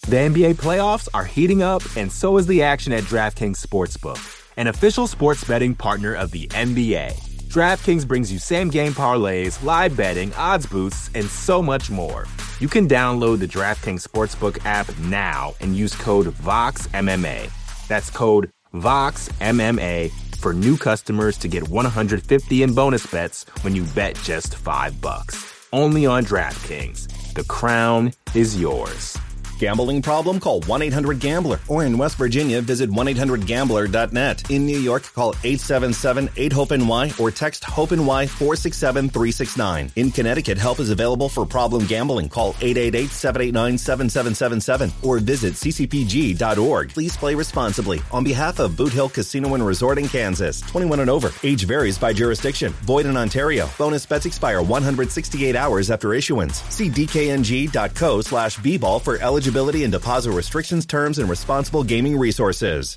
The NBA playoffs are heating up, and so is the action at DraftKings Sportsbook, an official sports betting partner of the NBA. DraftKings brings you same-game parlays, live betting, odds boosts, and so much more. You can download the DraftKings Sportsbook app now and use code VOXMMA. That's code VOXMMA for new customers to get $150 in bonus bets when you bet just $5. Only on DraftKings. The crown is yours. Gambling problem? Call 1-800-GAMBLER. Or in West Virginia, visit 1-800-GAMBLER.net. In New York, call 877-8-HOPE-NY or text HOPE-NY 467-369. In Connecticut, help is available for problem gambling. Call 888-789-7777 or visit ccpg.org. Please play responsibly. On behalf of Boot Hill Casino and Resort in Kansas, 21 and over. Age varies by jurisdiction. Void in Ontario. Bonus bets expire 168 hours after issuance. See dkng.co/bball for eligibility and deposit restrictions, terms, and responsible gaming resources.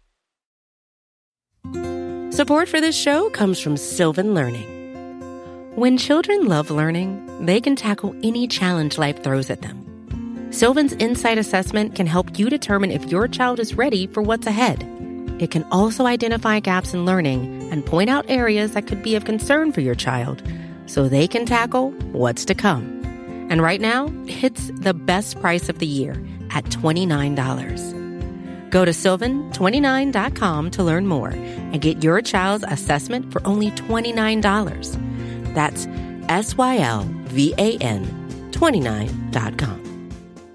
Support for this show comes from Sylvan Learning. When children love learning, they can tackle any challenge life throws at them. Sylvan's Insight Assessment can help you determine if your child is ready for what's ahead. It can also identify gaps in learning and point out areas that could be of concern for your child so they can tackle what's to come. And right now, it's the best price of the year at $29. Go to sylvan29.com to learn more and get your child's assessment for only $29. That's SYLVAN 29.com.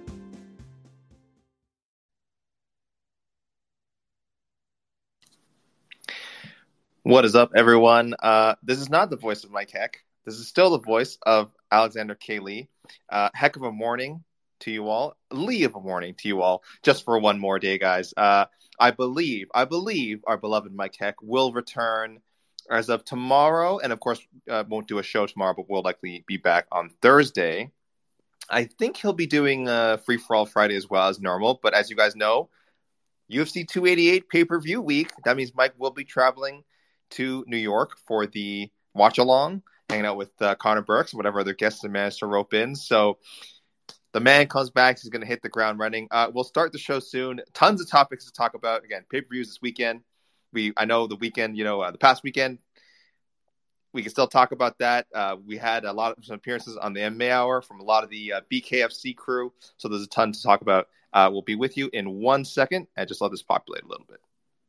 What is up, everyone? This is not the voice of Mike Heck. This is still the voice of Alexander K. Lee. Heck of a morning to you all. Lee of a morning to you all. Just for one more day, guys. I believe our beloved Mike Heck will return as of tomorrow. And of course, won't do a show tomorrow, but will likely be back on Thursday. I think he'll be doing Free For All Friday as well as normal. But as you guys know, UFC 288 pay-per-view week. That means Mike will be traveling to New York for the watch-along, hanging out with Connor Burks and whatever other guests they managed to rope in. So the man comes back. He's going to hit the ground running. We'll start the show soon. Tons of topics to talk about. Again, pay-per-views this weekend. I know the weekend, the past weekend, we can still talk about that. We had a lot of some appearances on the MMA Hour from a lot of the BKFC crew. So there's a ton to talk about. We'll be with you in 1 second and just let this populate a little bit.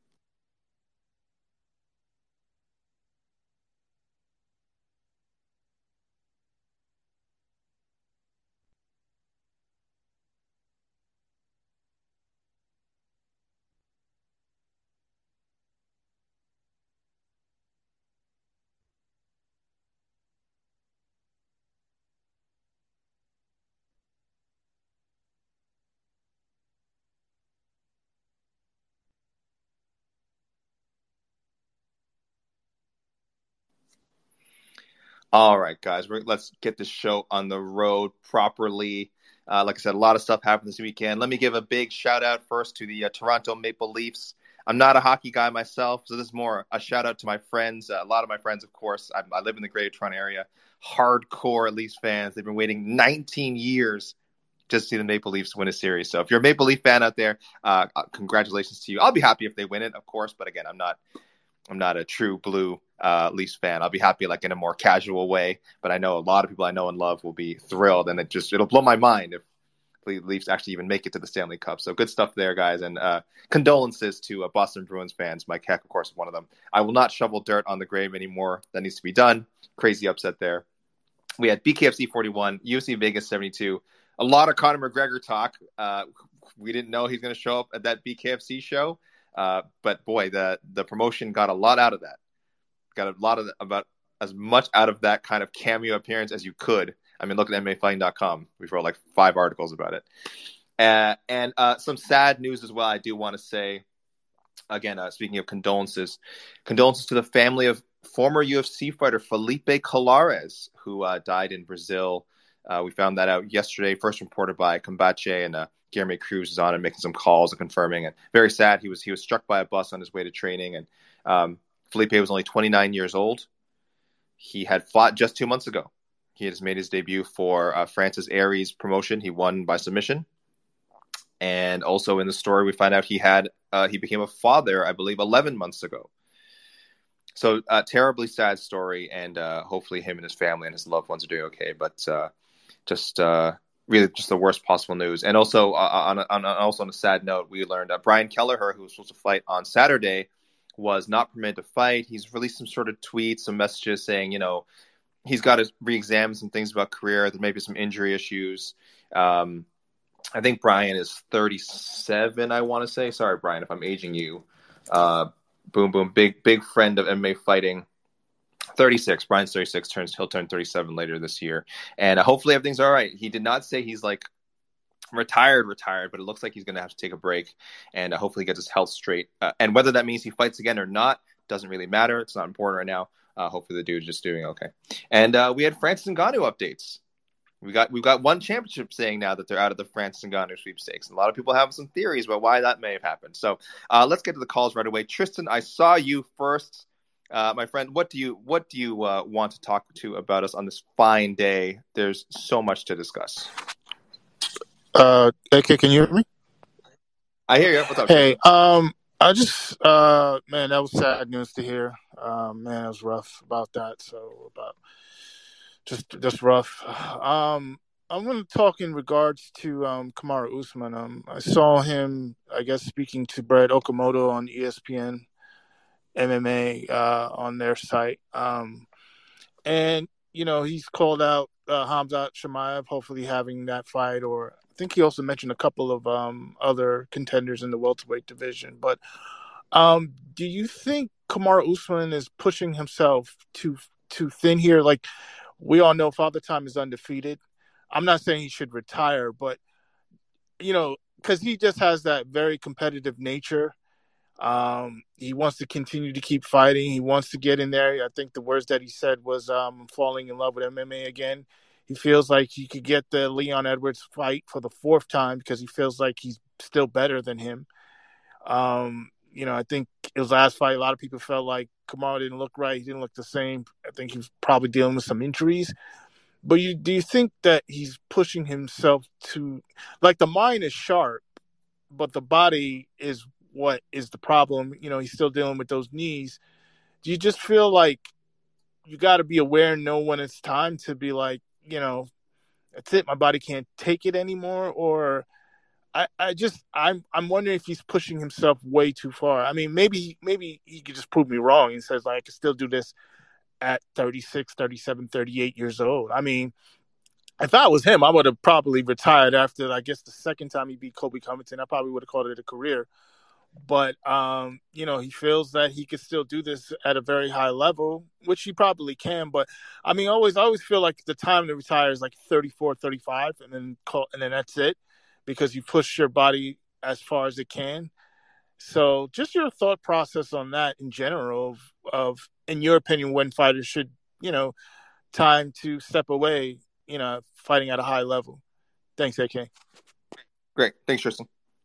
All right, guys, let's get this show on the road properly. Like I said, a lot of stuff happened this weekend. Let me give a big shout out first to the Toronto Maple Leafs. I'm not a hockey guy myself, so this is more a shout out to my friends. A lot of my friends, of course, I live in the Greater Toronto area. Hardcore Leafs fans. They've been waiting 19 years just to see the Maple Leafs win a series. So if you're a Maple Leaf fan out there, congratulations to you. I'll be happy if they win it, of course, but again, I'm not a true blue Leafs fan. I'll be happy like in a more casual way, but I know a lot of people I know and love will be thrilled, and it'll blow my mind if the Leafs actually even make it to the Stanley Cup. So good stuff there, guys, and condolences to Boston Bruins fans. Mike Heck, of course, is one of them. I will not shovel dirt on the grave anymore. That needs to be done. Crazy upset there. We had BKFC 41, UFC Vegas 72. A lot of Conor McGregor talk. We didn't know he's going to show up at that BKFC show. But boy, the promotion got a lot out of that. Got a lot of about as much out of that kind of cameo appearance as you could. I mean, look at MMAfighting.com. We wrote like 5 articles about it. And some sad news as well. I do want to say, again, speaking of condolences to the family of former UFC fighter Felipe Colares, who died in Brazil. We found that out yesterday, first reported by Combache, and Guilherme Cruz is on and making some calls and confirming. And very sad. He was struck by a bus on his way to training. And Felipe was only 29 years old. He had fought just 2 months ago. He has made his debut for Francis Aries promotion. He won by submission. And also in the story, we find out he became a father, I believe, 11 months ago. So terribly sad story, and hopefully him and his family and his loved ones are doing okay. But really just the worst possible news. And also on a sad note, we learned Brian Kelleher, who was supposed to fight on Saturday, was not permitted to fight. He's released some sort of tweets, some messages saying, he's got to re-examine some things about career. There may be some injury issues. I think Brian is 37, I want to say. Sorry, Brian, if I'm aging you. Boom, big friend of MMA fighting. 36. Brian's 36. He'll turn 37 later this year. And hopefully everything's all right. He did not say he's like retired, but it looks like he's going to have to take a break and hopefully get his health straight. And whether that means he fights again or not doesn't really matter. It's not important right now. Hopefully the dude's just doing okay. And we had Francis Ngannou updates. We've got one championship saying now that they're out of the Francis Ngannou sweepstakes. And a lot of people have some theories about why that may have happened. So let's get to the calls right away. Tristan, I saw you first. My friend, what do you want to talk to about us on this fine day? There's so much to discuss. AK, can you hear me? I hear you. What's up? Hey, I just, man, that was sad news to hear. Man, it was rough about that. So just rough. I'm going to talk in regards to Kamaru Usman. I saw him, I guess, speaking to Brad Okamoto on ESPN MMA on their site. And, he's called out Khamzat Chimaev, hopefully having that fight, or I think he also mentioned a couple of other contenders in the welterweight division. But do you think Kamaru Usman is pushing himself too thin here? Like, we all know Father Time is undefeated. I'm not saying he should retire, but, because he just has that very competitive nature. He wants to continue to keep fighting. He wants to get in there. I think the words that he said was falling in love with MMA again. He feels like he could get the Leon Edwards fight for the fourth time because he feels like he's still better than him. I think his last fight, a lot of people felt like Kamaru didn't look right. He didn't look the same. I think he was probably dealing with some injuries. But do you think that he's pushing himself to, like, the mind is sharp, but the body is what is the problem? He's still dealing with those knees. Do you just feel like you got to be aware and know when it's time to be like, that's it, my body can't take it anymore? Or I'm wondering if he's pushing himself way too far. I mean, maybe he could just prove me wrong and says, like, I can still do this at 36, 37, 38 years old. I mean, if I was him, I would have probably retired after, I guess, the second time he beat Colby Covington. I probably would have called it a career. But, he feels that he could still do this at a very high level, which he probably can. But, I mean, I always feel like the time to retire is like 34, 35, and then that's it, because you push your body as far as it can. So just your thought process on that in general of in your opinion, when fighters should, time to step away, fighting at a high level. Thanks, AK. Great. Thanks, Tristan.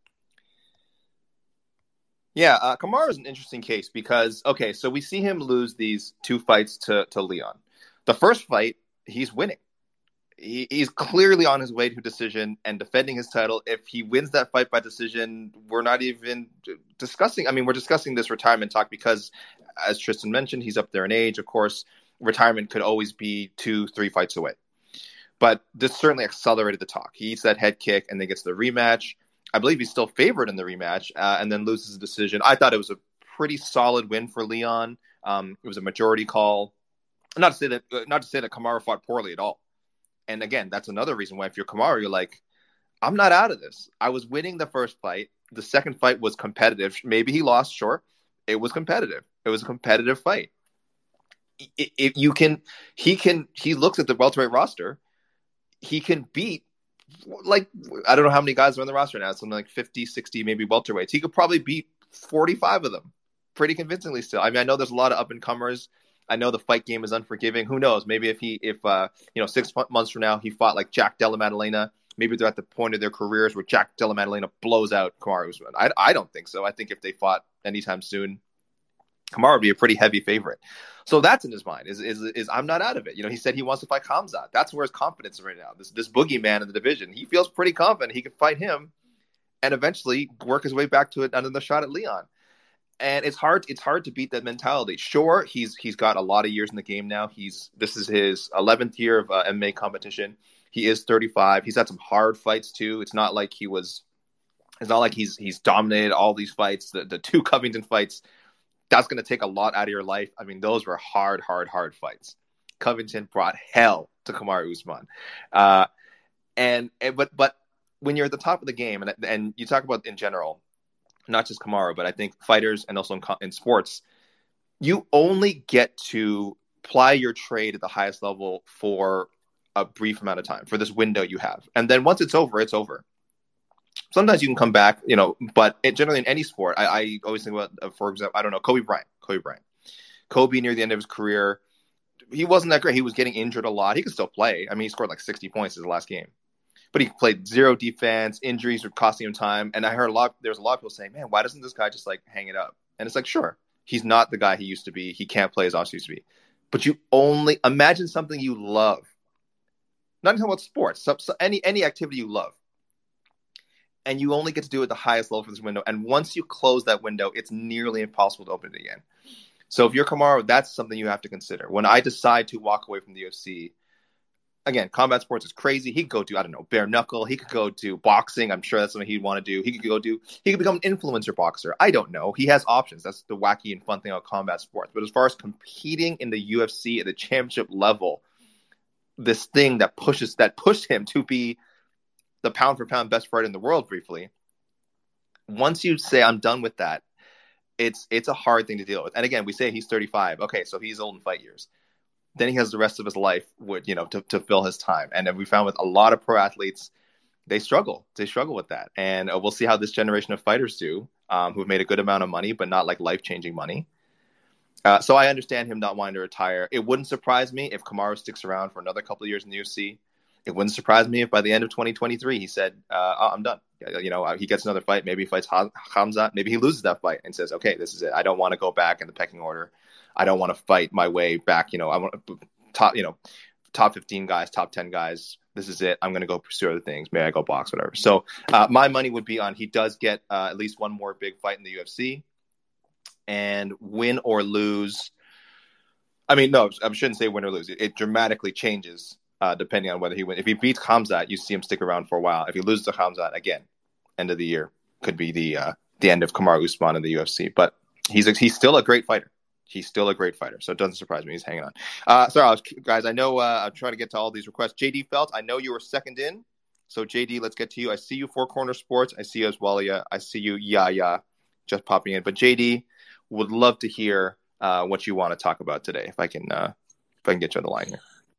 Yeah, Kamaru is an interesting case because, so we see him lose these two fights to Leon. The first fight, he's winning. He's clearly on his way to decision and defending his title. If he wins that fight by decision, we're not even discussing. I mean, we're discussing this retirement talk because, as Tristan mentioned, he's up there in age. Of course, retirement could always be 2-3 fights away. But this certainly accelerated the talk. He eats that head kick and then gets the rematch. I believe he's still favored in the rematch and then loses the decision. I thought it was a pretty solid win for Leon. It was a majority call. Not to say that Kamaru fought poorly at all. And again, that's another reason why if you're Kamaru, you're like, I'm not out of this. I was winning the first fight. The second fight was competitive. Maybe he lost, sure. It was competitive. It was a competitive fight. He looks at the welterweight roster. He can beat, like, I don't know how many guys are on the roster now. It's something like 50, 60, maybe welterweights. He could probably beat 45 of them pretty convincingly still. I mean, I know there's a lot of up-and-comers. I know the fight game is unforgiving. Who knows? Maybe if 6 months from now he fought like Jack Della Maddalena, maybe they're at the point of their careers where Jack Della Maddalena blows out Kamaru Usman. I don't think so. I think if they fought anytime soon, Kamaru would be a pretty heavy favorite. So that's in his mind. Is I'm not out of it. He said he wants to fight Khamzat. That's where his confidence is right now. This boogeyman in the division. He feels pretty confident he could fight him. and eventually work his way back to another shot at Leon. And it's hard to beat that mentality. Sure, he's got a lot of years in the game now. This is his 11th year of MMA competition. He is 35. He's had some hard fights too. It's not like he's dominated all these fights. The two Covington fights, that's going to take a lot out of your life. I mean, those were hard fights. Covington brought hell to Kamaru Usman. But when you're at the top of the game, and you talk about in general, not just Kamaru, but I think fighters and also in sports, you only get to ply your trade at the highest level for a brief amount of time, for this window you have. And then once it's over, it's over. Sometimes you can come back, but generally in any sport, I always think about, for example, I don't know, Kobe Bryant. Kobe near the end of his career, he wasn't that great. He was getting injured a lot. He could still play. I mean, he scored like 60 points in his last game. But he played zero defense. Injuries were costing him time. And I heard there's a lot of people saying, man, why doesn't this guy just like hang it up? And it's like, sure, he's not the guy he used to be. He can't play as awesome as he used to be. But you only imagine something you love. Not talking about sports, so any activity you love. And you only get to do it at the highest level for this window. And once you close that window, it's nearly impossible to open it again. So if you're Kamaru, that's something you have to consider. When I decide to walk away from the UFC, again, combat sports is crazy. He could go to, I don't know, bare knuckle. He could go to boxing. I'm sure that's something he'd want to do. He could become an influencer boxer. I don't know. He has options. That's the wacky and fun thing about combat sports. But as far as competing in the UFC at the championship level, this thing that pushed him to be the pound for pound best fighter in the world briefly, once you say, I'm done with that, it's a hard thing to deal with. And again, we say he's 35. Okay, so he's old in fight years. Then he has the rest of his life to fill his time. And then we found with a lot of pro athletes, they struggle. They struggle with that. And we'll see how this generation of fighters do, who've made a good amount of money, but not like life-changing money. So I understand him not wanting to retire. It wouldn't surprise me if Kamaru sticks around for another couple of years in the UFC. It wouldn't surprise me if by the end of 2023 he said, I'm done. He gets another fight. Maybe he fights Hamza. Maybe he loses that fight and says, okay, this is it. I don't want to go back in the pecking order. I don't want to fight my way back. I want top 15 guys, top 10 guys. This is it. I'm going to go pursue other things. Maybe I go box, whatever. So my money would be on he does get at least one more big fight in the UFC, and win or lose. I mean, no, I shouldn't say win or lose. It dramatically changes depending on whether he wins. If he beats Khamzat, you see him stick around for a while. If he loses to Khamzat, again, end of the year could be the end of Kamaru Usman in the UFC. But he's still a great fighter. He's still a great fighter, so it doesn't surprise me he's hanging on. Sorry, guys, I know I'm trying to get to all these requests. JD Felt, I know you were second in, so JD, let's get to you. I see you, Four Corner Sports. I see you as Walia. I see you, Yaya, just popping in. But JD, would love to hear what you want to talk about today, if I can get you on the line here.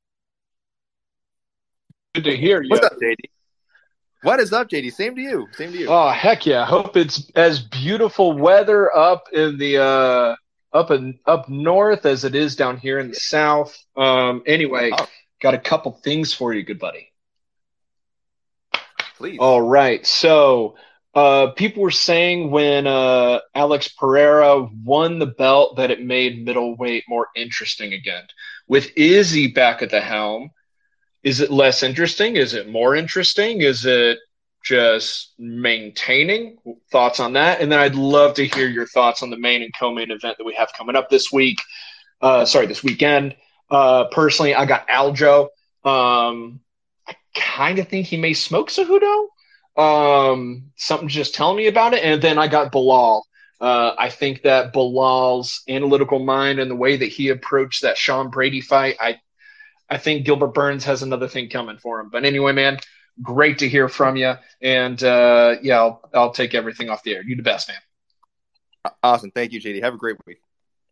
Good to hear you. What's up, JD? What is up, JD? Same to you. Oh, heck yeah. Hope it's as beautiful weather up in the up north as it is down here in the south. Anyway, got a couple things for you, good buddy. Please. All right. So people were saying when Alex Pereira won the belt that it made middleweight more interesting again. With Izzy back at the helm, is it less interesting? Is it more interesting? Is it just maintaining? Thoughts on that? And then I'd love to hear your thoughts on the main and co-main event that we have coming up this weekend. Personally, I got Aljo. I kind of think he may smoke Cejudo. Something's just telling me about it. And then I got Bilal. I think that Bilal's analytical mind and the way that he approached that Sean Brady fight, I think Gilbert Burns has another thing coming for him. But anyway, man, great to hear from you. And I'll take everything off the air. You the best, man. Awesome. Thank you, JD. Have a great week.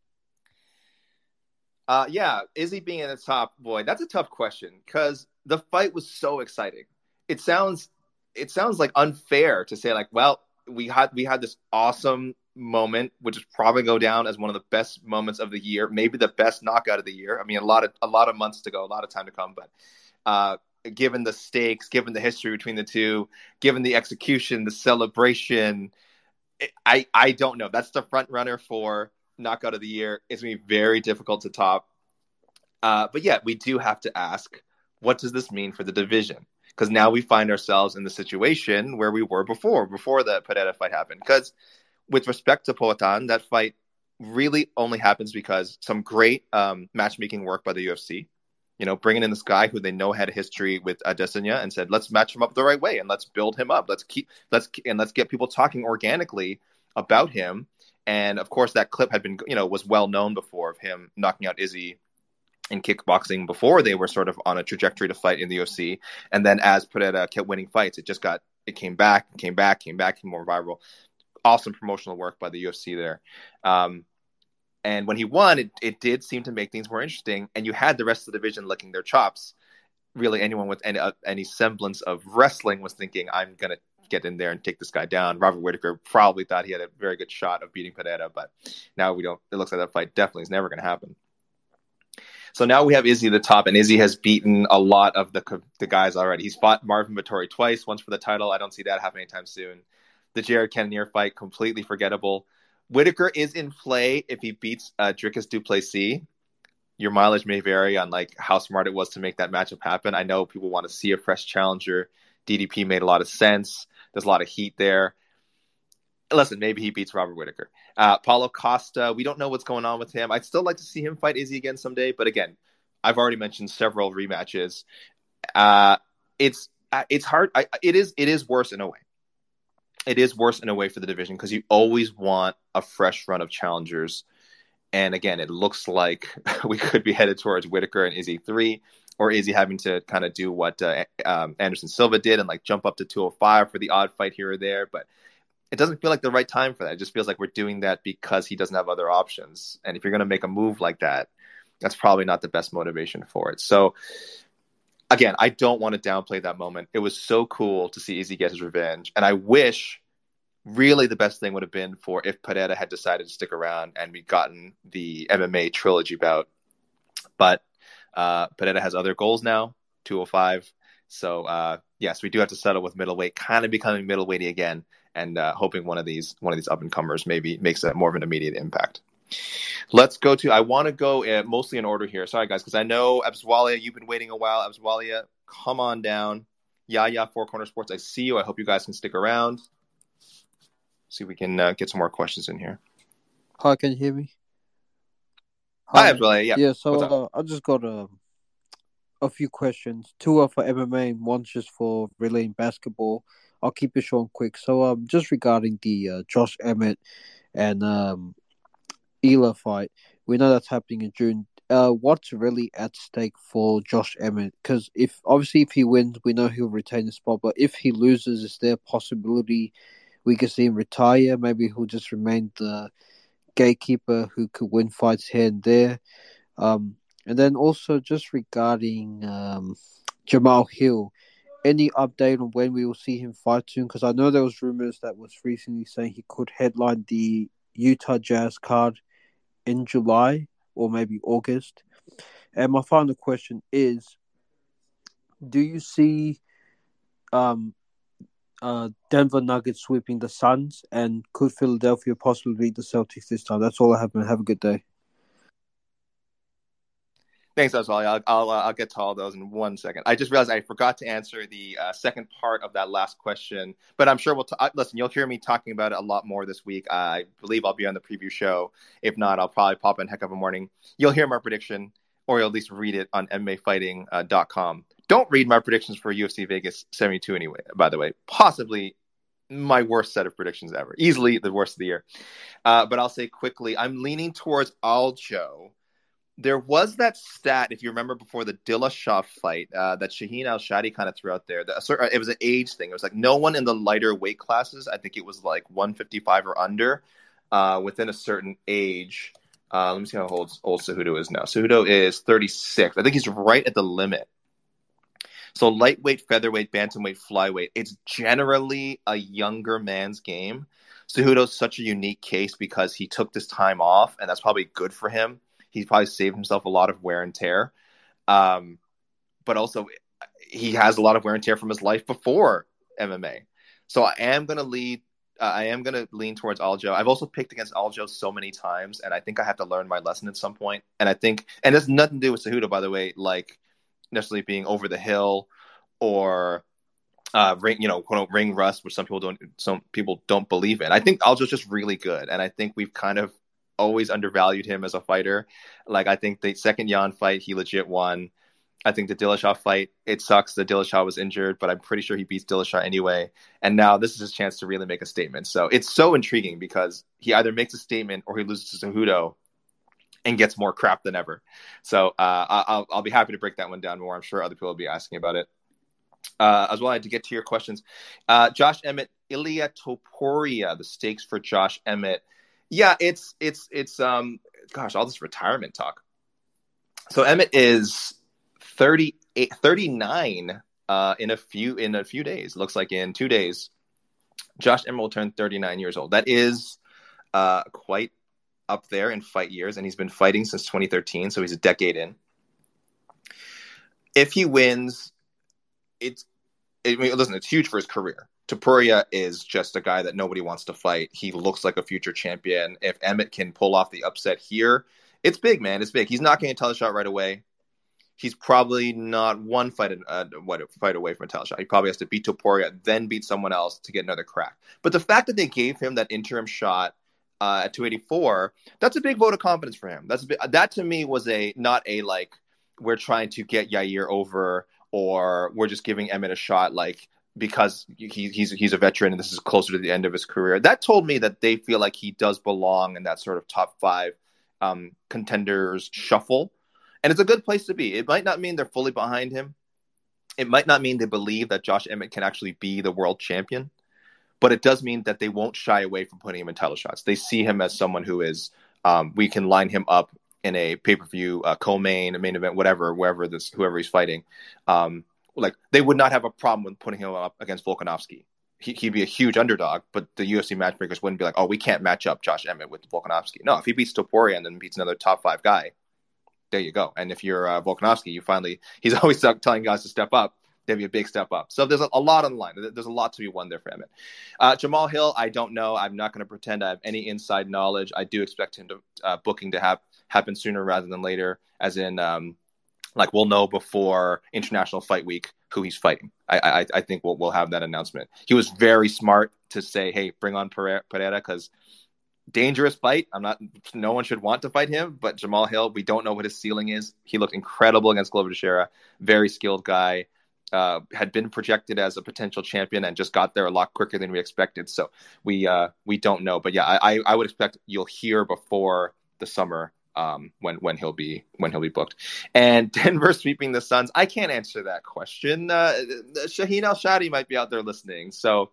Izzy being in the top, boy, that's a tough question because the fight was so exciting. It sounds like unfair to say like, well, we had this awesome moment, which is probably go down as one of the best moments of the year, maybe the best knockout of the year. I mean, a lot of months to go, a lot of time to come, but given the stakes, given the history between the two, given the execution, the celebration, I don't know. That's the front runner for knockout of the year. It's going to be very difficult to top. But yeah, we do have to ask, what does this mean for the division? because now we find ourselves in the situation where we were before the Pereira fight happened. Because with respect to Poatan, that fight really only happens because some great matchmaking work by the UFC. Bringing in this guy who they know had a history with Adesanya and said, let's match him up the right way and let's build him up. Let's get people talking organically about him. And of course, that clip had been, was well known before of him knocking out Izzy in kickboxing before they were sort of on a trajectory to fight in the UFC. And then as Pereira kept winning fights, it came back, came more viral. Awesome promotional work by the UFC there. And when he won, it did seem to make things more interesting. And you had the rest of the division licking their chops. Really, anyone with any semblance of wrestling was thinking, I'm going to get in there and take this guy down. Robert Whittaker probably thought he had a very good shot of beating Pereira, but now we don't. It looks like that fight definitely is never going to happen. So now we have Izzy at the top, and Izzy has beaten a lot of the guys already. He's fought Marvin Vettori twice, once for the title. I don't see that happening anytime soon. The Jared Cannonier fight, completely forgettable. Whittaker is in play if he beats Dricus du Plessis. Your mileage may vary on how smart it was to make that matchup happen. I know people want to see a fresh challenger. DDP made a lot of sense. There's a lot of heat there. Listen, maybe he beats Robert Whittaker. Paulo Costa, we don't know what's going on with him. I'd still like to see him fight Izzy again someday. But again, I've already mentioned several rematches. It's hard. It is worse in a way. It is worse in a way for the division because you always want a fresh run of challengers. And again, it looks like we could be headed towards Whittaker and Izzy 3, or Izzy having to kind of do what Anderson Silva did and jump up to 205 for the odd fight here or there. But it doesn't feel like the right time for that. It just feels like we're doing that because he doesn't have other options. And if you're going to make a move like that, that's probably not the best motivation for it. So again, I don't want to downplay that moment. It was so cool to see Izzy get his revenge. And I wish really the best thing would have been for if Pereira had decided to stick around and we'd gotten the MMA trilogy bout. But Pereira has other goals now, 205. So yes, we do have to settle with middleweight, kind of becoming middleweighty again, and hoping one of these up-and-comers maybe makes more of an immediate impact. Let's go to, I want to go mostly in order here. Sorry, guys, because I know Abswalia, you've been waiting a while. Abswalia, come on down. Yaya, Four Corner Sports, I see you. I hope you guys can stick around. See if we can get some more questions in here. Hi, can you hear me? Hi, Abswalia, yeah. Yeah, so I just got a few questions. Two are for MMA and one's just for relaying basketball. I'll keep it short and quick. So just regarding the Josh Emmett and Ela fight, we know that's happening in June. What's really at stake for Josh Emmett? Because if he wins, we know he'll retain the spot. But if he loses, is there a possibility we could see him retire? Maybe he'll just remain the gatekeeper who could win fights here and there. And then also just regarding Jamal Hill, any update on when we will see him fight soon? Because I know there was rumors that was recently saying he could headline the Utah Jazz card in July or maybe August. And my final question is, do you see Denver Nuggets sweeping the Suns, and could Philadelphia possibly beat the Celtics this time? That's all I have, man. Have a good day. Thanks, Oswald. I'll get to all those in 1 second. I just realized I forgot to answer the second part of that last question, but I'm sure listen, you'll hear me talking about it a lot more this week. I believe I'll be on the preview show. If not, I'll probably pop in Heck of a Morning. You'll hear my prediction, or you'll at least read it on MMAfighting.com. Don't read my predictions for UFC Vegas 72 anyway, by the way. Possibly my worst set of predictions ever. Easily the worst of the year. But I'll say quickly, I'm leaning towards Aljo. There was that stat, if you remember, before the Dillashaw fight that Shaheen Al-Shadi kind of threw out there. It was an age thing. It was no one in the lighter weight classes, I think it was 155 or under, within a certain age. Let me see how old Cejudo is now. Cejudo is 36. I think he's right at the limit. So lightweight, featherweight, bantamweight, flyweight, it's generally a younger man's game. Cejudo's such a unique case because he took this time off, and that's probably good for him. He's probably saved himself a lot of wear and tear. But also, he has a lot of wear and tear from his life before MMA. So I am going to lean towards Aljo. I've also picked against Aljo so many times, and I think I have to learn my lesson at some point. And it has nothing to do with Cejudo, by the way, necessarily being over the hill or ring, quote unquote, ring rust, which some people don't believe in. I think Aljo's just really good, and I think we've kind of always undervalued him as a fighter. Like, I think the second Yan fight, he legit won. I think the Dillashaw fight, it sucks that Dillashaw was injured, but I'm pretty sure he beats Dillashaw anyway. And now this is his chance to really make a statement. So it's so intriguing because he either makes a statement or he loses to Cejudo and gets more crap than ever. So I'll be happy to break that one down more. I'm sure other people will be asking about it. As well, I had to get to your questions. Josh Emmett, Ilia Topuria, the stakes for Josh Emmett. Yeah, it's all this retirement talk. So Emmett is 39 in a few days. Looks like in 2 days, Josh Emmett will turn 39 years old. That is quite up there in fight years, and he's been fighting since 2013, so he's a decade in. If he wins, it's huge for his career. Topuria is just a guy that nobody wants to fight. He looks like a future champion. If Emmett can pull off the upset here, it's big, man. It's big. He's not getting a title shot right away. He's probably not one fight away from a title shot. He probably has to beat Topuria, then beat someone else to get another crack. But the fact that they gave him that interim shot at 284, that's a big vote of confidence for him. That to me was not a like, we're trying to get Yair over, or we're just giving Emmett a shot like because he's a veteran and this is closer to the end of his career. That told me that they feel like he does belong in that sort of top 5 contenders shuffle. And it's a good place to be. It might not mean they're fully behind him. It might not mean they believe that Josh Emmett can actually be the world champion. But it does mean that they won't shy away from putting him in title shots. They see him as someone who is, we can line him up in a pay-per-view, co-main, a main event, whoever he's fighting. Like, they would not have a problem with putting him up against Volkanovski. He'd be a huge underdog, but the UFC matchmakers wouldn't be like, oh, we can't match up Josh Emmett with Volkanovski. No, if he beats Topuria and then beats another top 5 guy, there you go. And if you're Volkanovski, he's always telling guys to step up. There'd be a big step up. So there's a lot on the line. There's a lot to be won there for Emmett. Jamal Hill, I don't know. I'm not going to pretend I have any inside knowledge. I do expect him to booking to happen sooner rather than later, as in we'll know before International Fight Week who he's fighting. I think we'll have that announcement. He was very smart to say, hey, bring on Pereira, because dangerous fight. No one should want to fight him, but Jamal Hill, we don't know what his ceiling is. He looked incredible against Glover Teixeira. Very skilled guy. Had been projected as a potential champion and just got there a lot quicker than we expected. So we don't know, but yeah, I would expect you'll hear before the summer when he'll be booked. And Denver sweeping the Suns, I can't answer that question. Shaheen Al-Shadi might be out there listening. So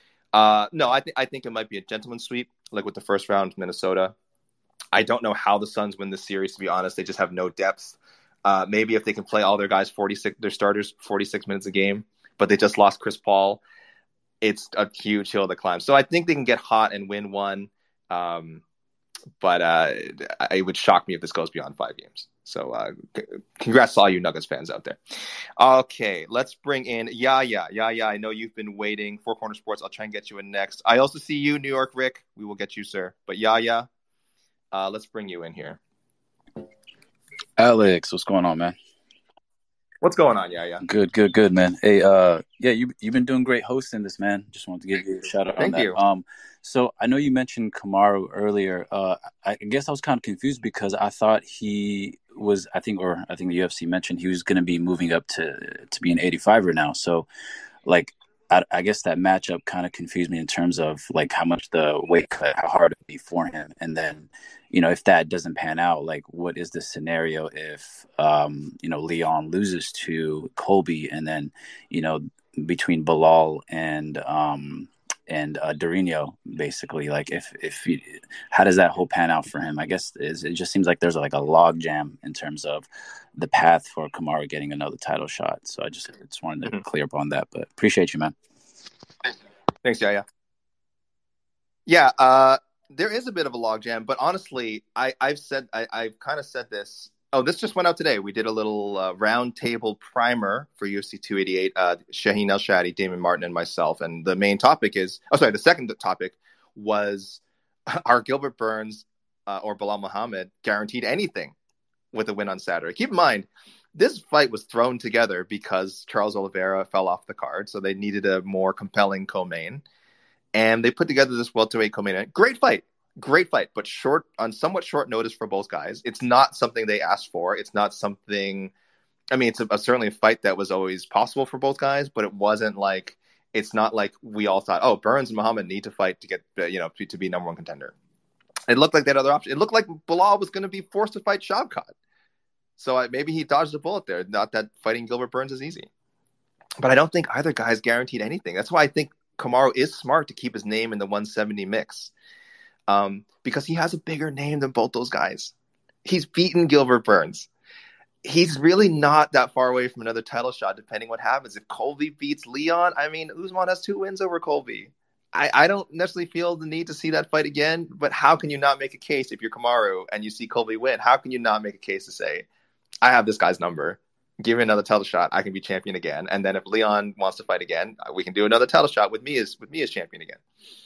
no, I think it might be a gentleman's sweep, like with the first round Minnesota. I don't know how the Suns win this series, to be honest. They just have no depth. Maybe if they can play all their guys, their starters 46 minutes a game, but they just lost Chris Paul, it's a huge hill to climb. So I think they can get hot and win one. But it would shock me if this goes beyond 5 games. So congrats to all you Nuggets fans out there. Okay, let's bring in Yaya. Yaya, I know you've been waiting. Four Corner Sports, I'll try and get you in next. I also see you, New York Rick. We will get you, sir. But Yaya, let's bring you in here. Alex, what's going on, man? What's going on, Yaya? Good, man. Hey, yeah, you've been doing great hosting this, man. Just wanted to give you a shout out on that. Thank you. So I know you mentioned Kamaru earlier. I guess I was kind of confused because I thought he was, I think the UFC mentioned he was going to be moving up to be an 85er now. So, like, I guess that matchup kind of confused me in terms of like how much the weight cut, how hard it would be for him, and then, if that doesn't pan out, like what is the scenario if Leon loses to Colby, and then between Bilal and Durinho, basically, like how does that whole pan out for him? I guess it just seems like there's like a log jam in terms of the path for Kamaru getting another title shot. So I just wanted to clear up on that, but appreciate you, man. Thanks, Yaya. Yeah, there is a bit of a logjam, but honestly, I've kind of said this. Oh, this just went out today. We did a little round table primer for UFC 288. Shaheen El-Shadi, Damon Martin, and myself. And the main topic the second topic was, are Gilbert Burns or Bilal Muhammad guaranteed anything with a win on Saturday? Keep in mind, This fight was thrown together because Charles Oliveira fell off the card, so they needed a more compelling co-main. And they put together this welterweight co-main. Great fight, but on somewhat short notice for both guys. It's not something they asked for. It's not something. I mean, it's certainly a fight that was always possible for both guys, but it wasn't like. It's not like we all thought, oh, Burns and Muhammad need to fight to get to be number one contender. It looked like that other option. It looked like Belal was going to be forced to fight Shavkat. So maybe he dodged a bullet there. Not that fighting Gilbert Burns is easy. But I don't think either guy is guaranteed anything. That's why I think Kamaru is smart to keep his name in the 170 mix. Because he has a bigger name than both those guys. He's beaten Gilbert Burns. He's really not that far away from another title shot, depending what happens. If Colby beats Leon, I mean, Usman has 2 wins over Colby. I don't necessarily feel the need to see that fight again, but how can you not make a case if you're Kamaru and you see Colby win? How can you not make a case to say, I have this guy's number. Give me another title shot. I can be champion again. And then if Leon wants to fight again, we can do another title shot with me as champion again.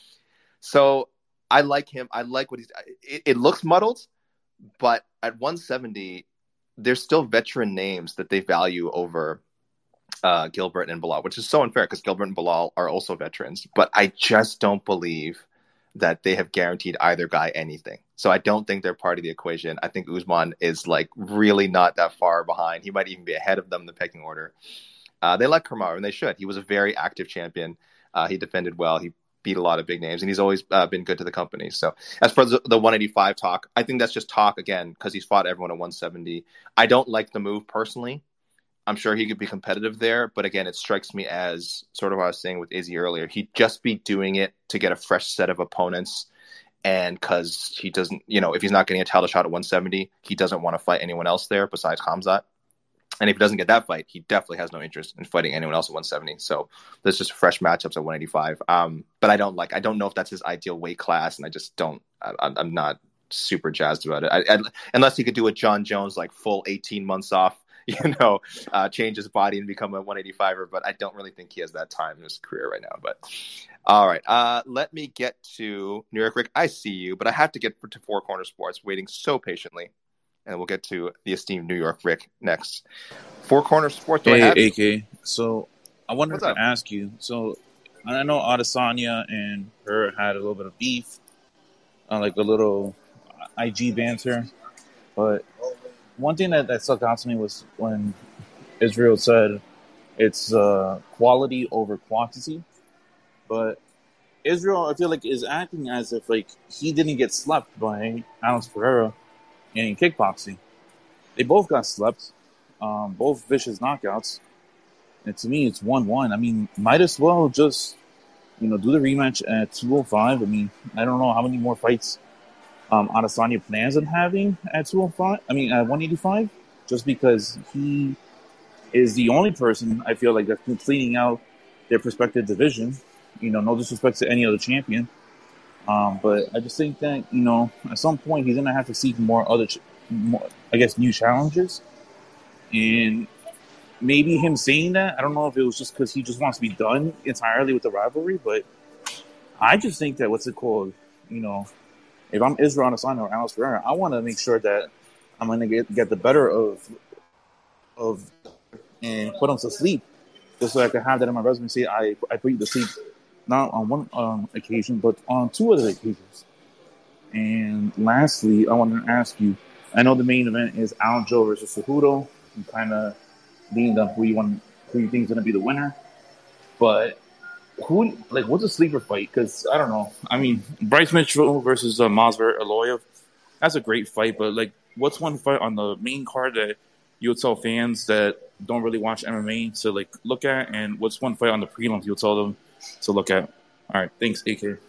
So I like him. I like what it looks muddled, but at 170, there's still veteran names that they value over Gilbert and Belal, which is so unfair because Gilbert and Belal are also veterans. But I just don't believe that they have guaranteed either guy anything. So I don't think they're part of the equation. I think Usman is like really not that far behind. He might even be ahead of them in the pecking order. They like Kamaru, and they should. He was a very active champion. He defended well. He beat a lot of big names, and he's always been good to the company. So as for the 185 talk, I think that's just talk again because he's fought everyone at 170. I don't like the move personally. I'm sure he could be competitive there, but again, it strikes me as sort of what I was saying with Izzy earlier. He'd just be doing it to get a fresh set of opponents, and because he doesn't, if he's not getting a title shot at 170, he doesn't want to fight anyone else there besides Khamzat. And if he doesn't get that fight, he definitely has no interest in fighting anyone else at 170. So there's just fresh matchups at 185. But I don't know if that's his ideal weight class, and I just don't. I'm not super jazzed about it. Unless he could do a John Jones like full 18 months off. Change his body and become a 185er, but I don't really think he has that time in his career right now. But all right, let me get to New York Rick. I see you, but I have to get to Four Corner Sports, waiting so patiently, and we'll get to the esteemed New York Rick next. Four Corner Sports. Hey, AK. So I wanted to ask you. So I know Adesanya and her had a little bit of beef, like a little IG banter, but one thing that stuck out to me was when Israel said it's quality over quantity. But Israel, I feel like, is acting as if like he didn't get slept by Alex Pereira in kickboxing. They both got slept, both vicious knockouts. And to me, it's 1-1. I mean, might as well just, do the rematch at 205. I mean, I don't know how many more fights Adesanya plans on having at 205. I mean, at 185, just because he is the only person I feel like that's been cleaning out their respective division. No disrespect to any other champion, but I just think that at some point he's gonna have to seek more new challenges. And maybe him saying that, I don't know if it was just because he just wants to be done entirely with the rivalry, but I just think that if I'm Israel Adesanya or Alex Pereira, I want to make sure that I'm going to get the better of and put him to sleep, just so I can have that in my resume. Say I put you to sleep not on one occasion, but on 2 other occasions. And lastly, I want to ask you. I know the main event is Aljo versus Cejudo. You kind of leaned on who you think is going to be the winner, but what's a sleeper fight? Because I don't know. I mean, Bryce Mitchell versus Masvidal Aloyev, that's a great fight. But what's one fight on the main card that you would tell fans that don't really watch MMA to look at? And what's one fight on the prelims you would tell them to look at? All right, thanks, AK.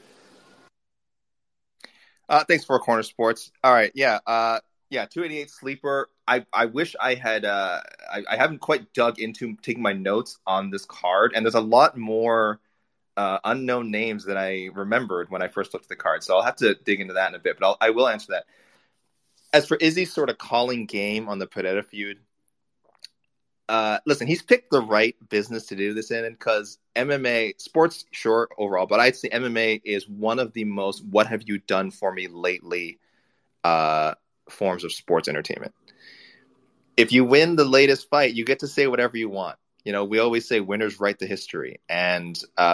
Thanks for Corner Sports. All right, yeah, 288 sleeper. I wish I had. I haven't quite dug into taking my notes on this card, and there's a lot more unknown names that I remembered when I first looked at the card. So I'll have to dig into that in a bit, but I will answer that. As for Izzy's sort of calling game on the Pereira feud, listen, he's picked the right business to do this in, because MMA, sports, sure, overall, but I'd say MMA is one of the most what have you done for me lately forms of sports entertainment. if you win the latest fight, you get to say whatever you want. You know, we always say winners write the history, and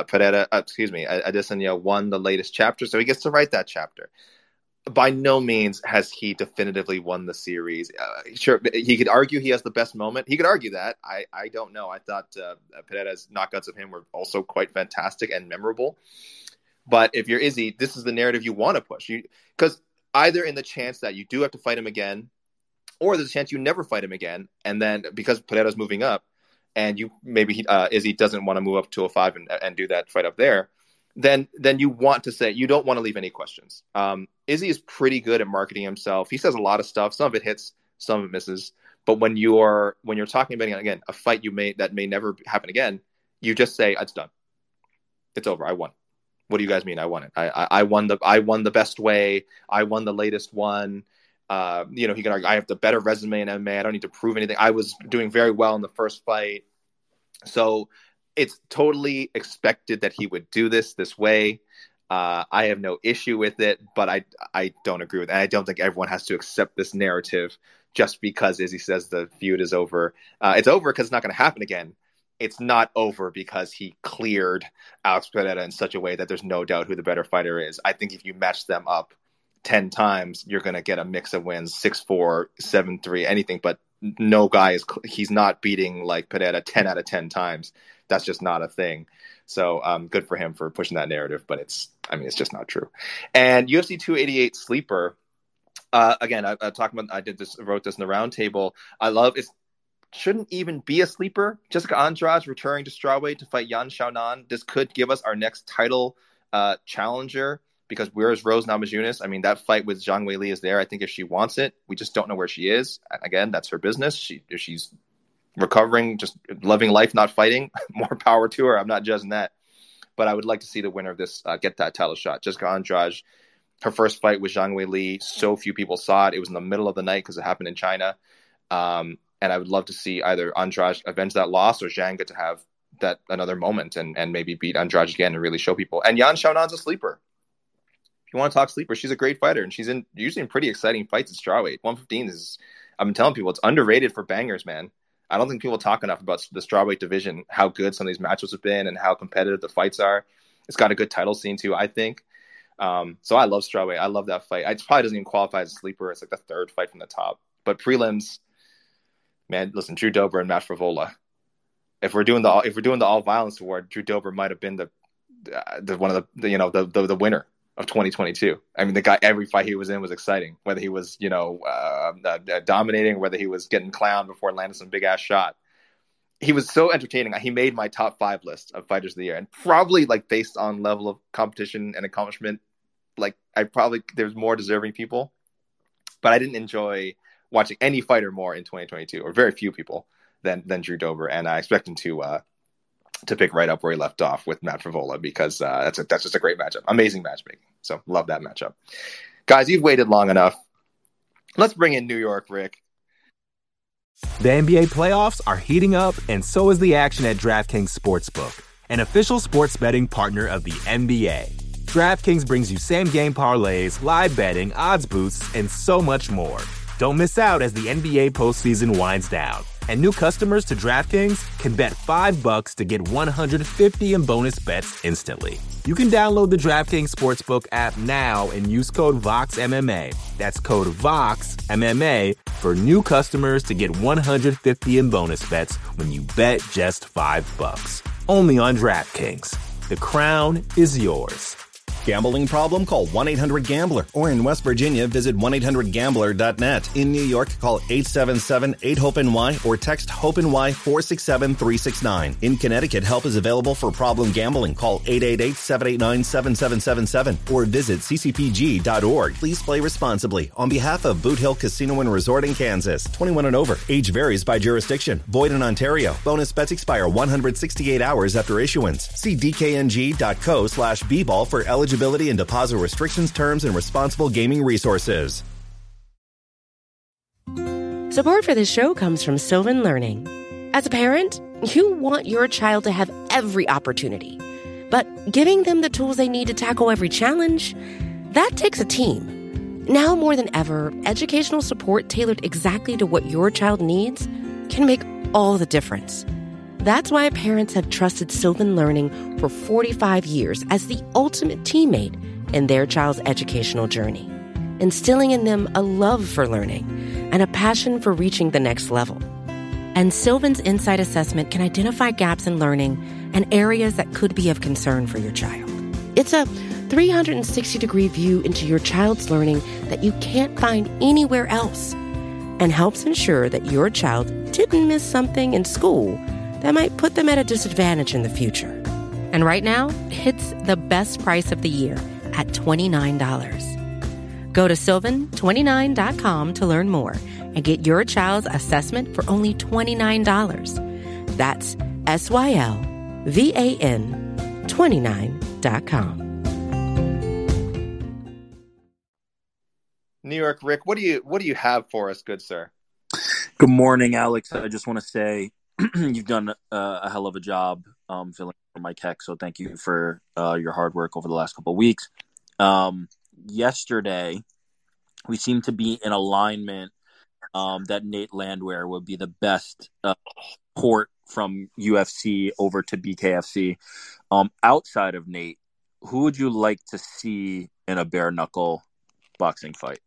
Adesanya won the latest chapter, so he gets to write that chapter. By no means has he definitively won the series. Sure, he could argue he has the best moment. He could argue that. I don't know. I thought Pereira's knockouts of him were also quite fantastic and memorable. But if you're Izzy, this is the narrative you want to push. Because either in the chance that you do have to fight him again, or there's a chance you never fight him again, and then because Pereira's moving up, and Izzy doesn't want to move up to 205 and do that fight up there, then you want to say, you don't want to leave any questions. Izzy is pretty good at marketing himself. He says a lot of stuff. Some of it hits, some of it misses. But when you're talking about, again, a fight that may never happen again, you just say, it's done. It's over. I won. What do you guys mean? I won it. I won the best way. I won the latest one. He can argue, I have the better resume in MMA. I don't need to prove anything. I was doing very well in the first fight. So it's totally expected that he would do this way. I have no issue with it, but I don't agree with it. And I don't think everyone has to accept this narrative just because Izzy says the feud is over. It's over because it's not going to happen again. It's not over because he cleared Alex Pereira in such a way that there's no doubt who the better fighter is. I think if you match them up 10 times, you're going to get a mix of wins, 6-4, 7-3, anything. But no guy he's not beating like Pereira 10 out of 10 times. That's just not a thing. So good for him for pushing that narrative, but it's just not true. And UFC 288 sleeper, again, I wrote this in the roundtable. I love it. Shouldn't even be a sleeper. Jessica Andrade returning to strawweight to fight Yan Xiaonan. This could give us our next title challenger, because where is Rose Namajunas? That fight with Zhang Weili is there. I think if she wants it, we just don't know where she is. Again, that's her business. If she's recovering, just living life, not fighting, more power to her. I'm not judging that. But I would like to see the winner of this get that title shot. Jessica Andrade, her first fight with Zhang Weili, so few people saw it. It was in the middle of the night because it happened in China. And I would love to see either Andrade avenge that loss or Zhang get to have that another moment and maybe beat Andrade again and really show people. And Yan Xiaonan's a sleeper. If you want to talk sleeper, she's a great fighter, and she's usually in pretty exciting fights at strawweight. 115 is, I've been telling people, it's underrated for bangers, man. I don't think people talk enough about the strawweight division, how good some of these matchups have been and how competitive the fights are. It's got a good title scene too, I think. So I love strawweight. I love that fight. It probably doesn't even qualify as a sleeper. It's like the third fight from the top. But prelims, man, listen, Drew Dober and Matt Frevola. If we're doing the all violence award, Drew Dober might have been the winner of 2022. The guy, every fight he was in was exciting. Whether he was dominating, whether he was getting clowned before landing some big ass shot, he was so entertaining. He made my top 5 list of fighters of the year, and probably based on level of competition and accomplishment, there's more deserving people, but I didn't enjoy watching any fighter more in 2022, or very few people than Drew Dober, and I expect him to pick right up where he left off with Matt Frevola, because that's just a great matchup, amazing matchmaking. So love that matchup, guys. You've waited long enough. Let's bring in New York Rick. The NBA playoffs are heating up, and so is the action at DraftKings Sportsbook, an official sports betting partner of the NBA. DraftKings brings you same-game parlays, live betting, odds boosts, and so much more. Don't miss out as the NBA postseason winds down. And new customers to DraftKings can bet $5 to get $150 in bonus bets instantly. You can download the DraftKings Sportsbook app now and use code VOXMMA. That's code VOXMMA for new customers to get $150 in bonus bets when you bet just $5. Only on DraftKings. The crown is yours. Gambling problem? Call 1-800-GAMBLER. Or in West Virginia, visit 1-800-GAMBLER.net. In New York, call 877-8-HOPE-NY or text HOPE-NY 467-369. In Connecticut, help is available for problem gambling. Call 888-789-7777 or visit ccpg.org. Please play responsibly. On behalf of Boot Hill Casino and Resort in Kansas, 21 and over. Age varies by jurisdiction. Void in Ontario. Bonus bets expire 168 hours after issuance. See dkng.co/bball for eligibility and deposit restrictions, terms, and responsible gaming resources. Support for this show comes from Sylvan Learning. As a parent, you want your child to have every opportunity, but giving them the tools they need to tackle every challenge, that takes a team. Now more than ever, educational support tailored exactly to what your child needs can make all the difference. That's why parents have trusted Sylvan Learning for 45 years as the ultimate teammate in their child's educational journey, instilling in them a love for learning and a passion for reaching the next level. And Sylvan's Insight Assessment can identify gaps in learning and areas that could be of concern for your child. It's a 360-degree view into your child's learning that you can't find anywhere else, and helps ensure that your child didn't miss something in school that might put them at a disadvantage in the future. And right now, it's the best price of the year at $29. Go to sylvan29.com to learn more and get your child's assessment for only $29. That's SYLVAN 29.com. New York Rick, what do you have for us, good sir? Good morning, Alex. I just want to say you've done a hell of a job filling for Mike Heck, so thank you for your hard work over the last couple of weeks. Yesterday, we seem to be in alignment that Nate Landwehr would be the best port from UFC over to BKFC. Outside of Nate, who would you like to see in a bare knuckle boxing fight?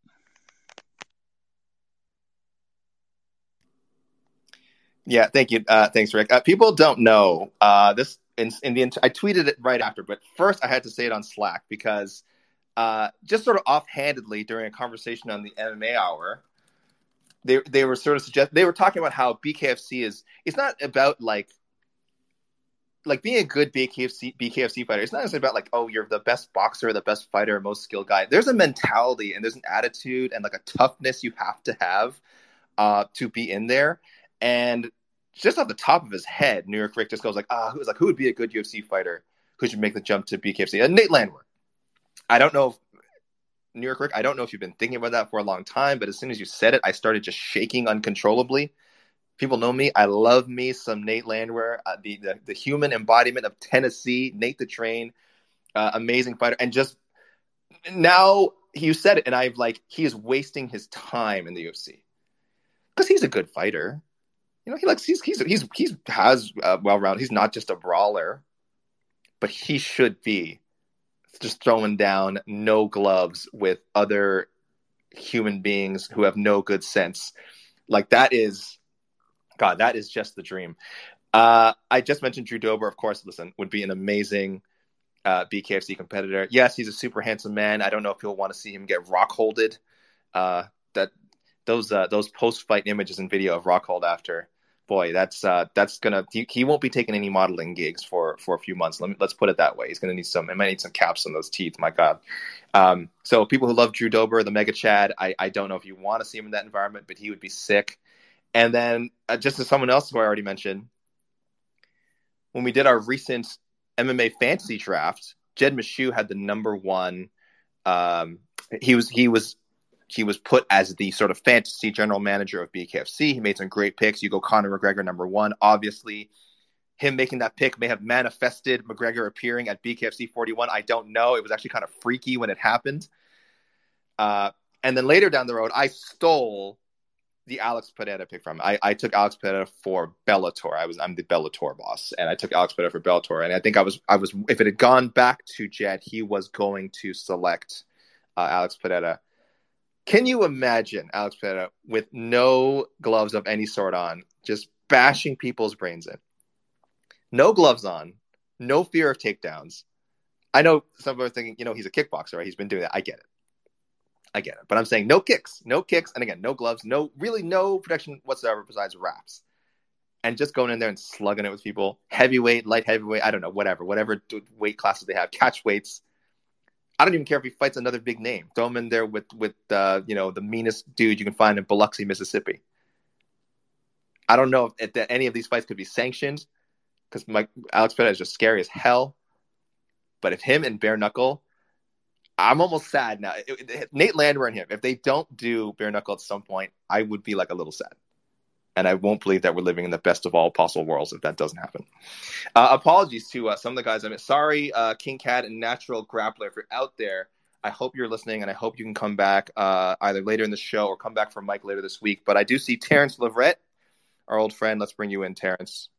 Yeah, thank you. Thanks, Rick. People don't know this. I tweeted it right after, but first I had to say it on Slack because just sort of offhandedly during a conversation on the MMA Hour, they were sort of they were talking about how BKFC it's not about like being a good BKFC fighter. It's not necessarily about like, oh, you're the best boxer, the best fighter, most skilled guy. There's a mentality and there's an attitude and like a toughness you have to have to be in there. And just off the top of his head, New York Rick just goes like, who would be a good UFC fighter who should make the jump to BKFC? And Nate Landwehr. I don't know if New York Rick, I don't know if you've been thinking about that for a long time, but as soon as you said it, I started just shaking uncontrollably. People know me. I love me some Nate Landwehr, the human embodiment of Tennessee, Nate the Train, amazing fighter. And just now you said it, and I've like, he is wasting his time in the UFC because he's a good fighter. You know, he has well-rounded. He's not just a brawler, but he should be just throwing down no gloves with other human beings who have no good sense. Like that is just the dream. I just mentioned Drew Dober, of course. Listen, would be an amazing BKFC competitor. Yes, he's a super handsome man. I don't know if you'll want to see him get rockholded. Those post-fight images and video of Rockhold after. Boy, that's gonna. He won't be taking any modeling gigs for a few months. Let's put it that way. He's gonna need some. It might need some caps on those teeth. My God. So people who love Drew Dober, the Mega Chad, I don't know if you want to see him in that environment, but he would be sick. And then just as someone else who I already mentioned, when we did our recent MMA fantasy draft, Jed Meshew had the number one. He was put as the sort of fantasy general manager of BKFC. He made some great picks. You go Conor McGregor number one. Obviously, him making that pick may have manifested McGregor appearing at BKFC 41. I don't know. It was actually kind of freaky when it happened. And then later down the road, I stole the Alex Pereira pick from him. I took Alex Pereira for Bellator. I'm the Bellator boss, and I took Alex Pereira for Bellator. And I think I was if it had gone back to Jed, he was going to select Alex Pereira. Can you imagine Alex Pereira with no gloves of any sort on, just bashing people's brains in? No gloves on, no fear of takedowns. I know some people are thinking, he's a kickboxer, right? He's been doing that. I get it. But I'm saying no kicks. And again, no gloves, no protection whatsoever besides wraps. And just going in there and slugging it with people. Heavyweight, light heavyweight, I don't know, whatever weight classes they have, catch weights. I don't even care if he fights another big name. Throw him in there with the meanest dude you can find in Biloxi, Mississippi. I don't know if any of these fights could be sanctioned because Alex Pereira is just scary as hell. But if him and bare knuckle, I'm almost sad now. Nate Landwehr and him, if they don't do bare knuckle at some point, I would be like a little sad. And I won't believe that we're living in the best of all possible worlds if that doesn't happen. Apologies to some of the guys. Sorry, King Cat and Natural Grappler, if you're out there. I hope you're listening, and I hope you can come back either later in the show or come back for Mike later this week. But I do see Terrence Leverett, our old friend. Let's bring you in, Terrence.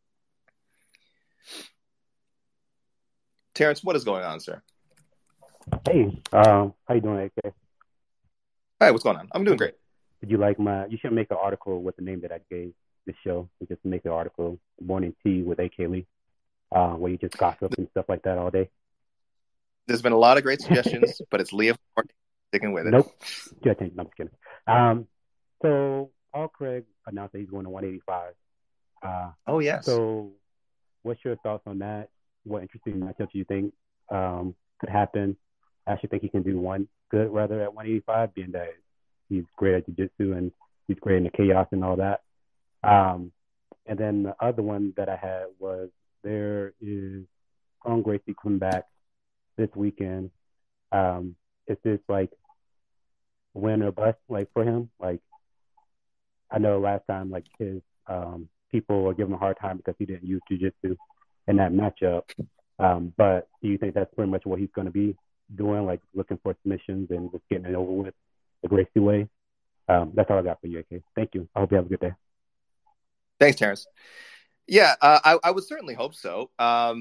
Terrence, what is going on, sir? Hey, how you doing, AK? Hey, what's going on? I'm doing great. Did you like you should make an article with the name that I gave the show. You just make an article, Morning Tea with AK Lee, where you just gossip and stuff like that all day. There's been a lot of great suggestions, but it's Leah sticking with it. Nope. No, I'm just kidding. So Paul Craig announced that he's going to 185. Oh, yes. So what's your thoughts on that? What interesting matchups you think could happen? I actually think he can do one good rather at 185, being that he's great at jiu-jitsu and he's great in the chaos and all that. And then the other one that I had was there is Kron Gracie coming back this weekend. Is this like win or bust like for him? Like I know last time like his people were giving him a hard time because he didn't use jiu-jitsu in that matchup. But do you think that's pretty much what he's going to be doing, like looking for submissions and just getting it over with the Gracie way? That's all I got for you, AK. Thank you. I hope you have a good day. Thanks, Terrence. Yeah, I would certainly hope so.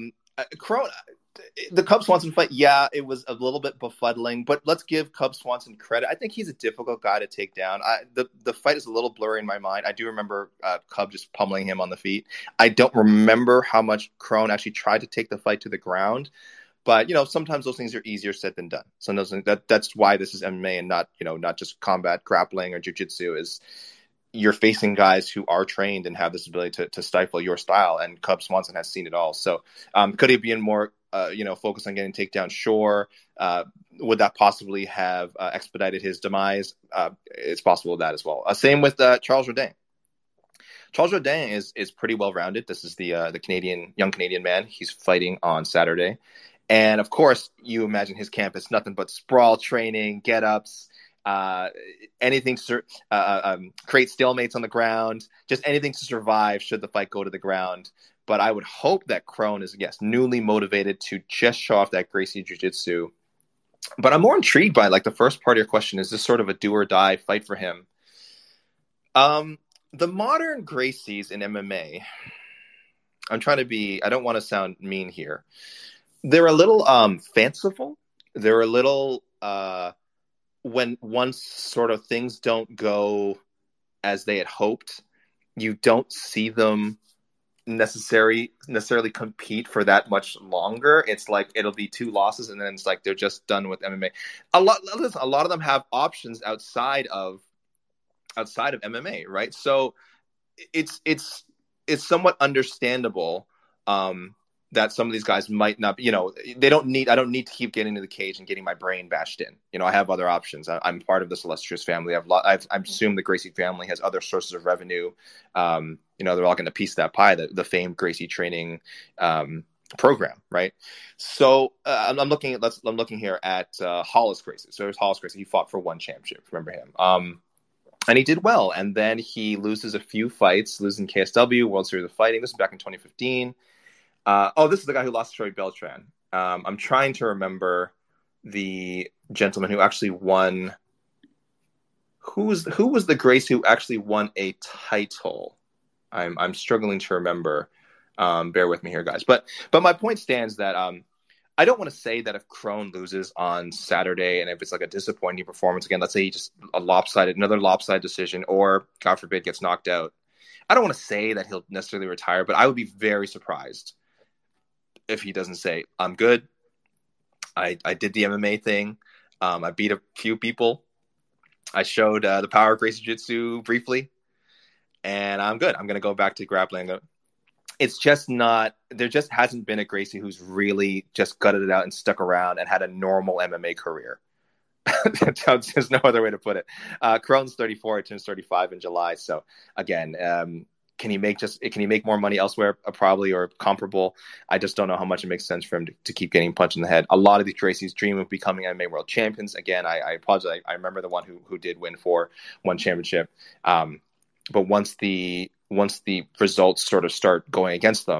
The Cub Swanson fight, yeah, it was a little bit befuddling, but let's give Cub Swanson credit. I think he's a difficult guy to take down. The fight is a little blurry in my mind. I do remember Cub just pummeling him on the feet. I don't remember how much Kron actually tried to take the fight to the ground, but sometimes those things are easier said than done. Sometimes that's why this is MMA and not just combat grappling or jiu-jitsu. Is you're facing guys who are trained and have this ability to stifle your style, and Cub Swanson has seen it all. So could he be in more focused on getting takedown? Sure. Would that possibly have expedited his demise? It's possible that as well. Same with Charles Jourdain. Charles Jourdain is pretty well-rounded. This is the young Canadian man. He's fighting on Saturday. And, of course, you imagine his camp is nothing but sprawl training, get-ups, anything to create stalemates on the ground, just anything to survive should the fight go to the ground. But I would hope that Kron is, yes, newly motivated to just show off that Gracie Jiu-Jitsu. But I'm more intrigued by, like, the first part of your question. Is this sort of a do-or-die fight for him? The modern Gracies in MMA, I don't want to sound mean here. They're a little fanciful. They're a little, when once sort of things don't go as they had hoped, you don't see them necessarily compete for that much longer. It's like it'll be 2 losses and then it's like they're just done with MMA. A lot of them have options outside of MMA, right? So it's somewhat understandable that some of these guys might not be, I don't need to keep getting into the cage and getting my brain bashed in. I have other options. I'm part of this illustrious family. I assume the Gracie family has other sources of revenue. They're all going to piece that pie, the famed Gracie training program, right? So I'm looking here at Hollis Gracie. So there's Hollis Gracie. He fought for 1 championship. Remember him? And he did well. And then he loses a few fights, losing KSW, World Series of Fighting. This is back in 2015. This is the guy who lost to Troy Beltran. I'm trying to remember the gentleman who actually won. Who was the Gracie who actually won a title? I'm struggling to remember. Bear with me here, guys. But my point stands that I don't want to say that if Kron loses on Saturday and if it's like a disappointing performance again, let's say he just another lopsided decision, or God forbid gets knocked out. I don't want to say that he'll necessarily retire, but I would be very surprised if he doesn't say, I'm good. I did the MMA thing. I beat a few people. I showed the power of Gracie Jiu-Jitsu briefly, and I'm good. I'm going to go back to grappling. It's just not – there just hasn't been a Gracie who's really just gutted it out and stuck around and had a normal MMA career. There's no other way to put it. Kron's 34, turns 35 in July. So, again, can he make more money elsewhere? Probably, or comparable. I just don't know how much it makes sense for him to keep getting punched in the head. A lot of these Gracies dream of becoming MMA world champions. Again, I apologize. I remember the one who did win for 1 championship. But once the results sort of start going against them,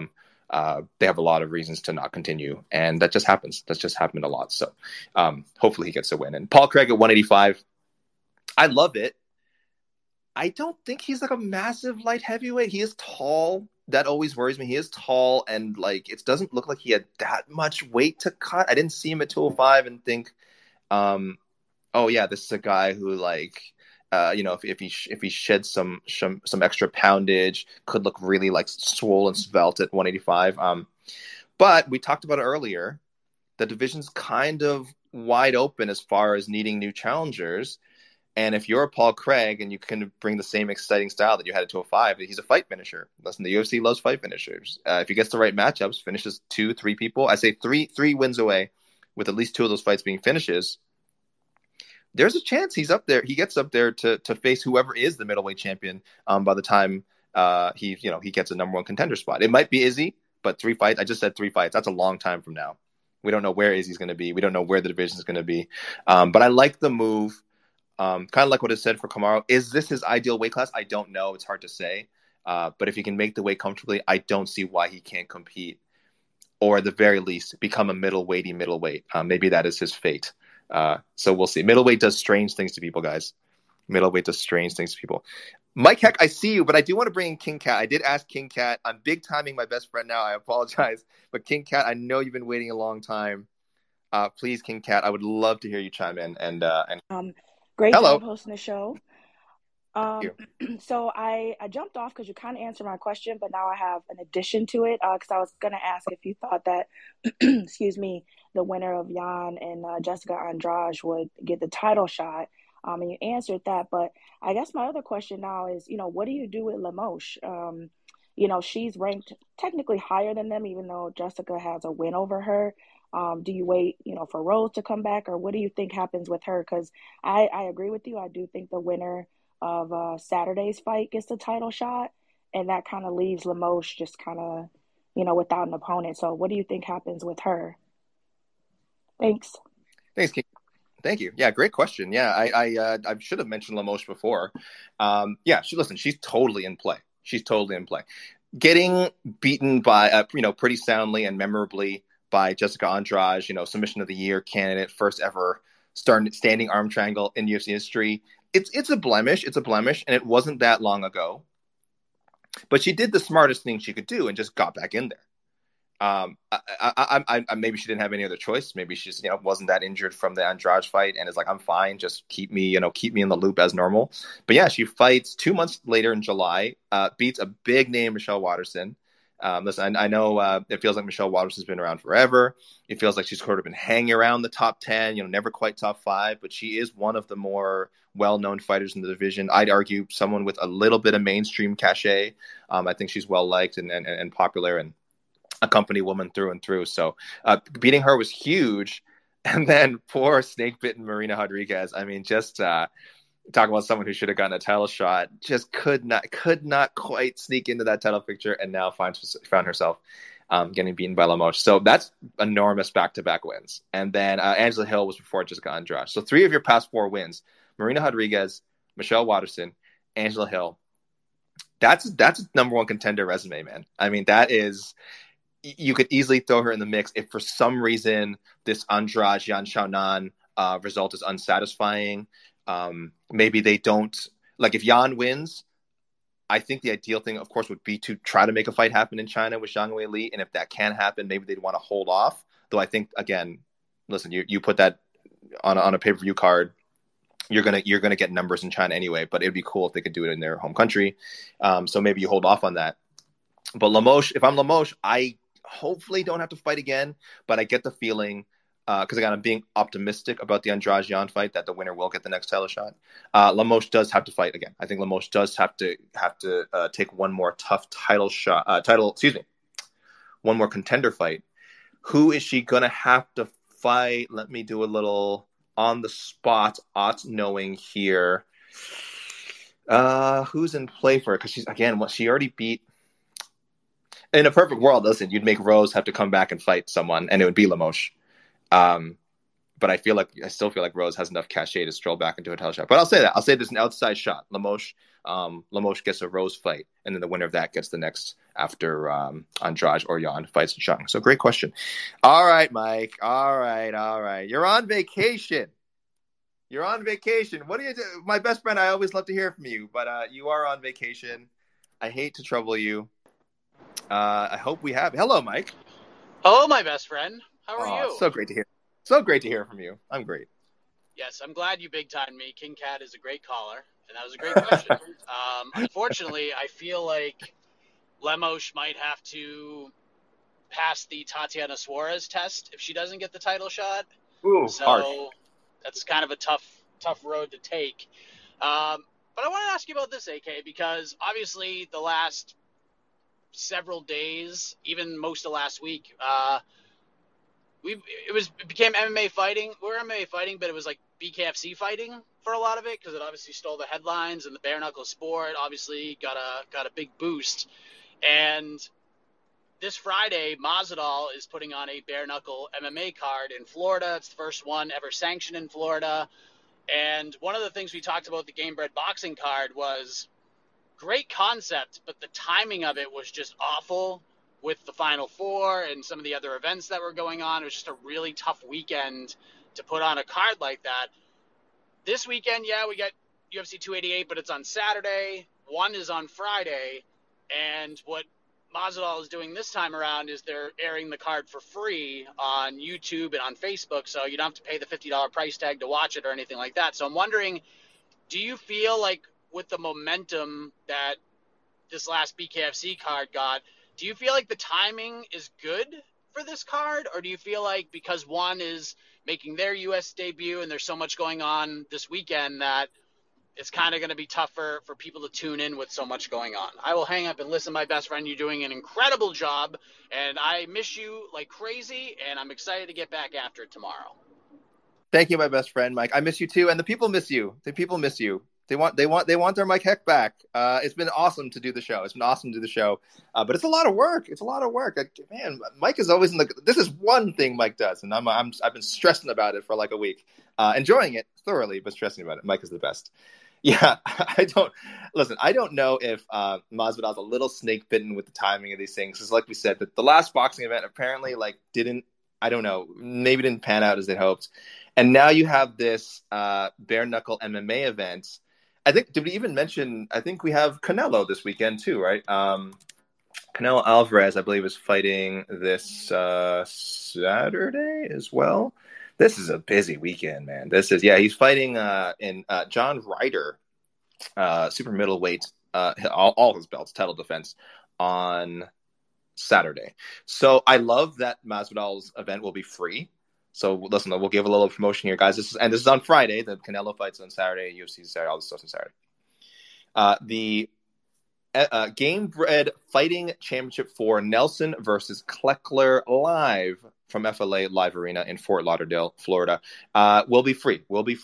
they have a lot of reasons to not continue, and that just happens. That's just happened a lot. So hopefully he gets a win. And Paul Craig at 185, I love it. I don't think he's like a massive light heavyweight. He is tall. That always worries me. He is tall, and like it doesn't look like he had that much weight to cut. I didn't see him at 205 and think, oh yeah, this is a guy who like, if he sheds some extra poundage, could look really like swollen, svelte at 185. But we talked about it earlier. The division's kind of wide open as far as needing new challengers. And if you're Paul Craig and you can bring the same exciting style that you had at 205, he's a fight finisher. Listen, the UFC loves fight finishers. If he gets the right matchups, finishes 2-3 people, I say three wins away with at least 2 of those fights being finishes, there's a chance he's up there. He gets up there to face whoever is the middleweight champion by the time he gets a number 1 contender spot. It might be Izzy, but 3 fights. I just said 3 fights. That's a long time from now. We don't know where Izzy's going to be. We don't know where the division is going to be. But I like the move. Kind of like what it said for Kamaru. Is this his ideal weight class? I don't know. It's hard to say. But if he can make the weight comfortably, I don't see why he can't compete, or at the very least, become a middleweight. Maybe that is his fate. So we'll see. Middleweight does strange things to people, guys. Middleweight does strange things to people. Mike Heck, I see you, but I do want to bring in King Cat. I did ask King Cat. I'm big timing my best friend now. I apologize. But King Cat, I know you've been waiting a long time. Please, King Cat, I would love to hear you chime in. Great Hello. job hosting the show. So I jumped off because you kind of answered my question, but now I have an addition to it because I was going to ask if you thought that, excuse me, the winner of Jan and Jessica Andrade would get the title shot. And you answered that, but I guess my other question now is, what do you do with Lemos? She's ranked technically higher than them, even though Jessica has a win over her. Do you wait, for Rose to come back, or what do you think happens with her? Because I agree with you. I do think the winner of Saturday's fight gets the title shot, and that kind of leaves Lemos just kind of, without an opponent. So what do you think happens with her? Thanks, King. Thank you. Yeah, great question. Yeah, I should have mentioned Lemos before. She's totally in play. Getting beaten by, pretty soundly and memorably by Jessica Andrade, submission of the year candidate, first ever standing arm triangle in UFC history. It's a blemish. It's a blemish, and it wasn't that long ago. But she did the smartest thing she could do and just got back in there. Maybe she didn't have any other choice. Maybe she just, wasn't that injured from the Andrade fight and is like, I'm fine. Just keep me in the loop as normal. But yeah, she fights 2 months later in July, beats a big name, Michelle Waterson. Listen, I know it feels like Michelle Waterson's been around forever. It feels like she's sort of been hanging around the top 10, never quite top 5, but she is one of the more well-known fighters in the division. I'd argue someone with a little bit of mainstream cachet. I think she's well-liked and popular and a company woman through and through. So beating her was huge. And then poor snake-bitten Marina Rodriguez. I mean, just talk about someone who should have gotten a title shot, just could not quite sneak into that title picture, and now found herself getting beaten by Lemos. So that's enormous back-to-back wins. And then Angela Hill was before Jessica Andrade. So 3 of your past 4 wins: Marina Rodriguez, Michelle Waterson, Angela Hill. That's a number 1 contender resume, man. I mean, that is. You could easily throw her in the mix if for some reason this Andrade Yan Xiaonan result is unsatisfying. Maybe they don't, like, if Yan wins, I think the ideal thing, of course, would be to try to make a fight happen in China with Zhang Weili. And if that can happen, maybe they'd want to hold off. Though I think, again, listen, you put that on a pay-per-view card, you're gonna get numbers in China anyway. But it'd be cool if they could do it in their home country. So maybe you hold off on that. But Lemos, if I'm Lemos, I hopefully don't have to fight again. But I get the feeling, because again, I'm being optimistic about the Andrade Yan fight, that the winner will get the next title shot. Lemos does have to fight again. I think Lemos does have to take one more tough one more contender fight. Who is she gonna have to fight? Let me do a little on the spot knowing here. Who's in play for her? Because she already beat. In a perfect world, listen, you'd make Rose have to come back and fight someone, and it would be Lemos. But I still feel like Rose has enough cachet to stroll back into a title shot. But I'll say there's an outside shot. Lemos gets a Rose fight, and then the winner of that gets the next after Andrade or Jan fights Chung. So great question. All right, Mike. All right. You're on vacation. What do you do? My best friend, I always love to hear from you, but you are on vacation. I hate to trouble you. I hope we have. Hello, Mike. Hello, my best friend. How are you? So great to hear. So great to hear from you. I'm great. Yes, I'm glad you big-timed me. King Cat is a great caller, and that was a great question. Unfortunately, I feel like Lemos might have to pass the Tatiana Suarez test if she doesn't get the title shot. Ooh, so harsh. That's kind of a tough road to take. But I want to ask you about this, AK, because obviously the last several days, even most of last week, it became MMA fighting. We're MMA fighting, but it was like BKFC fighting for a lot of it because it obviously stole the headlines, and the bare knuckle sport obviously got a big boost. And this Friday, Masvidal is putting on a bare knuckle MMA card in Florida. It's the first one ever sanctioned in Florida. And one of the things we talked about the Game Bred boxing card was great concept, but the timing of it was just awful with the Final Four and some of the other events that were going on. It was just a really tough weekend to put on a card like that. This weekend, we got UFC 288, but it's on Saturday. One is on Friday. And what Masvidal is doing this time around is they're airing the card for free on YouTube and on Facebook, so you don't have to pay the $50 price tag to watch it or anything like that. So I'm wondering, do you feel like with the momentum that this last BKFC card got, do you feel like the timing is good for this card, or do you feel like because one is making their U.S. debut and there's so much going on this weekend that it's kind of going to be tougher for people to tune in with so much going on? I will hang up and listen, my best friend. You're doing an incredible job, and I miss you like crazy, and I'm excited to get back after it tomorrow. Thank you, my best friend, Mike. I miss you too, and the people miss you. They want their Mike Heck back. It's been awesome to do the show. But it's a lot of work. Man, Mike is always this is one thing Mike does, and I've been stressing about it for like a week, enjoying it thoroughly, but stressing about it. Mike is the best. Yeah, I don't know if Masvidal's a little snake bitten with the timing of these things. Because like we said, the last boxing event apparently didn't pan out as they hoped. And now you have this bare knuckle MMA event. Did we even mention, I think we have Canelo this weekend too, right? Canelo Alvarez, I believe, is fighting this Saturday as well. This is a busy weekend, man. He's fighting in John Ryder, super middleweight, all his belts, title defense on Saturday. So I love that Masvidal's event will be free. So listen, we'll give a little promotion here, guys. This is on Friday. The Canelo fights on Saturday, UFC Saturday, all this stuff's on Saturday. The Game Bred Fighting Championship for Nelson versus Kleckler live from FLA Live Arena in Fort Lauderdale, Florida, will be free.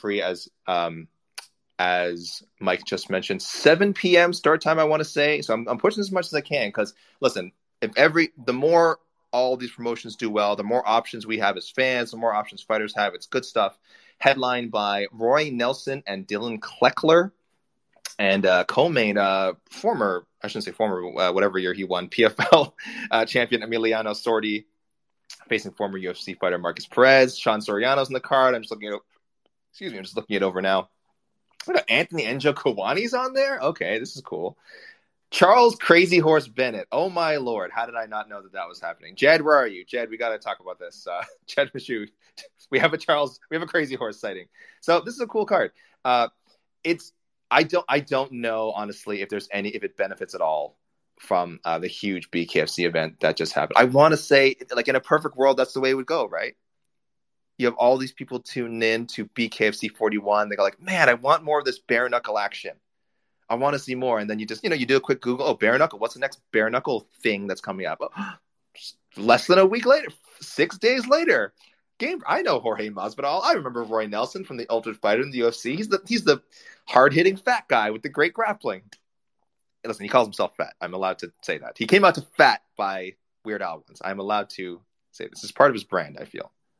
As Mike just mentioned, 7 p.m. start time, I want to say. So I'm pushing as much as I can because, listen, the more all these promotions do well, the more options we have as fans, the more options fighters have. It's good stuff. Headlined by Roy Nelson and Dylan Kleckler, and co-main whatever year he won, PFL champion Emiliano Sordi, facing former UFC fighter Marcus Perez. Sean Soriano's in the card. I'm just looking it over now. Look at Anthony Njokuani's on there. Okay, this is cool. Charles Crazy Horse Bennett. Oh my lord, how did I not know that was happening? Jed, where are you? Jed, we got to talk about this. Jed Michoud. We have a Crazy Horse sighting. So this is a cool card. I don't know honestly if it benefits at all from the huge BKFC event that just happened. I want to say, like, in a perfect world, that's the way it would go, right? You have all these people tune in to BKFC 41. They go like, man, I want more of this bare knuckle action. I want to see more. And then you just, you do a quick Google. Oh, bare knuckle. What's the next bare knuckle thing that's coming up? Oh, less than a week later, 6 days later. I know Jorge Masvidal. I remember Roy Nelson from the Ultimate Fighter in the UFC. He's the hard-hitting fat guy with the great grappling. Listen, he calls himself fat. I'm allowed to say that. He came out to fat by Weird Al once. I'm allowed to say this is part of his brand, I feel.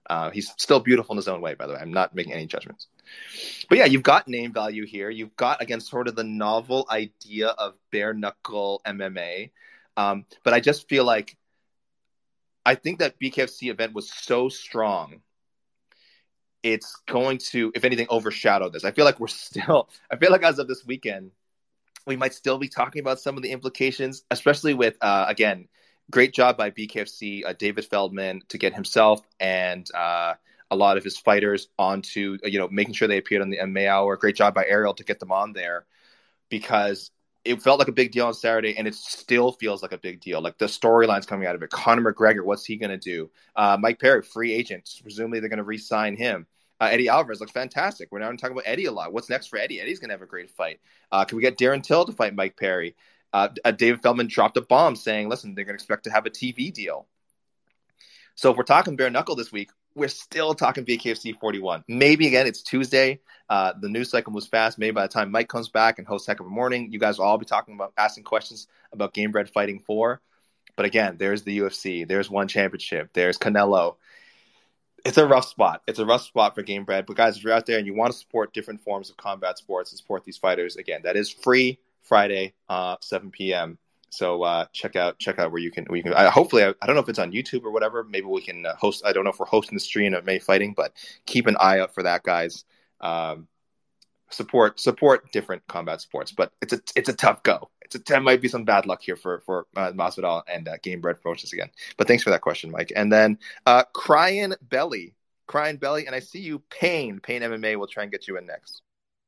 He's still beautiful in his own way, by the way. I'm not making any judgments. But yeah, you've got name value here. You've got, again, sort of the novel idea of bare knuckle MMA. But I just feel like, I think that BKFC event was so strong, it's going to, if anything, overshadow this. I feel like as of this weekend, we might still be talking about some of the implications, especially with, again, great job by BKFC, David Feldman, to get himself and a lot of his fighters onto, making sure they appeared on the MMA Hour. Great job by Ariel to get them on there, because it felt like a big deal on Saturday, and it still feels like a big deal. Like the storylines coming out of it. Conor McGregor, what's he going to do? Mike Perry, free agent. Presumably they're going to re-sign him. Eddie Alvarez looks fantastic. We're now talking about Eddie a lot. What's next for Eddie? Eddie's going to have a great fight. Can we get Darren Till to fight Mike Perry? David Feldman dropped a bomb saying, listen, they're going to expect to have a TV deal. So if we're talking bare knuckle this week, we're still talking BKFC 41. Maybe, again, it's Tuesday. The news cycle was fast. Maybe by the time Mike comes back and hosts Heck of a Morning, you guys will all be talking about, asking questions about Gamebred Fighting 4. But again, there's the UFC. There's One Championship. There's Canelo. It's a rough spot. It's a rough spot for Gamebred. But guys, if you're out there and you want to support different forms of combat sports and support these fighters, again, that is free Friday, 7 p.m. So check out where you can. Hopefully, I don't know if it's on YouTube or whatever. Maybe we can host. I don't know if we're hosting the stream of May Fighting, but keep an eye out for that, guys. Support different combat sports, but it's a tough go. It might be some bad luck here for Masvidal and Gamebred Promotions again. But thanks for that question, Mike. And then Crying Belly, and I see you, Pain MMA. We'll try and get you in next.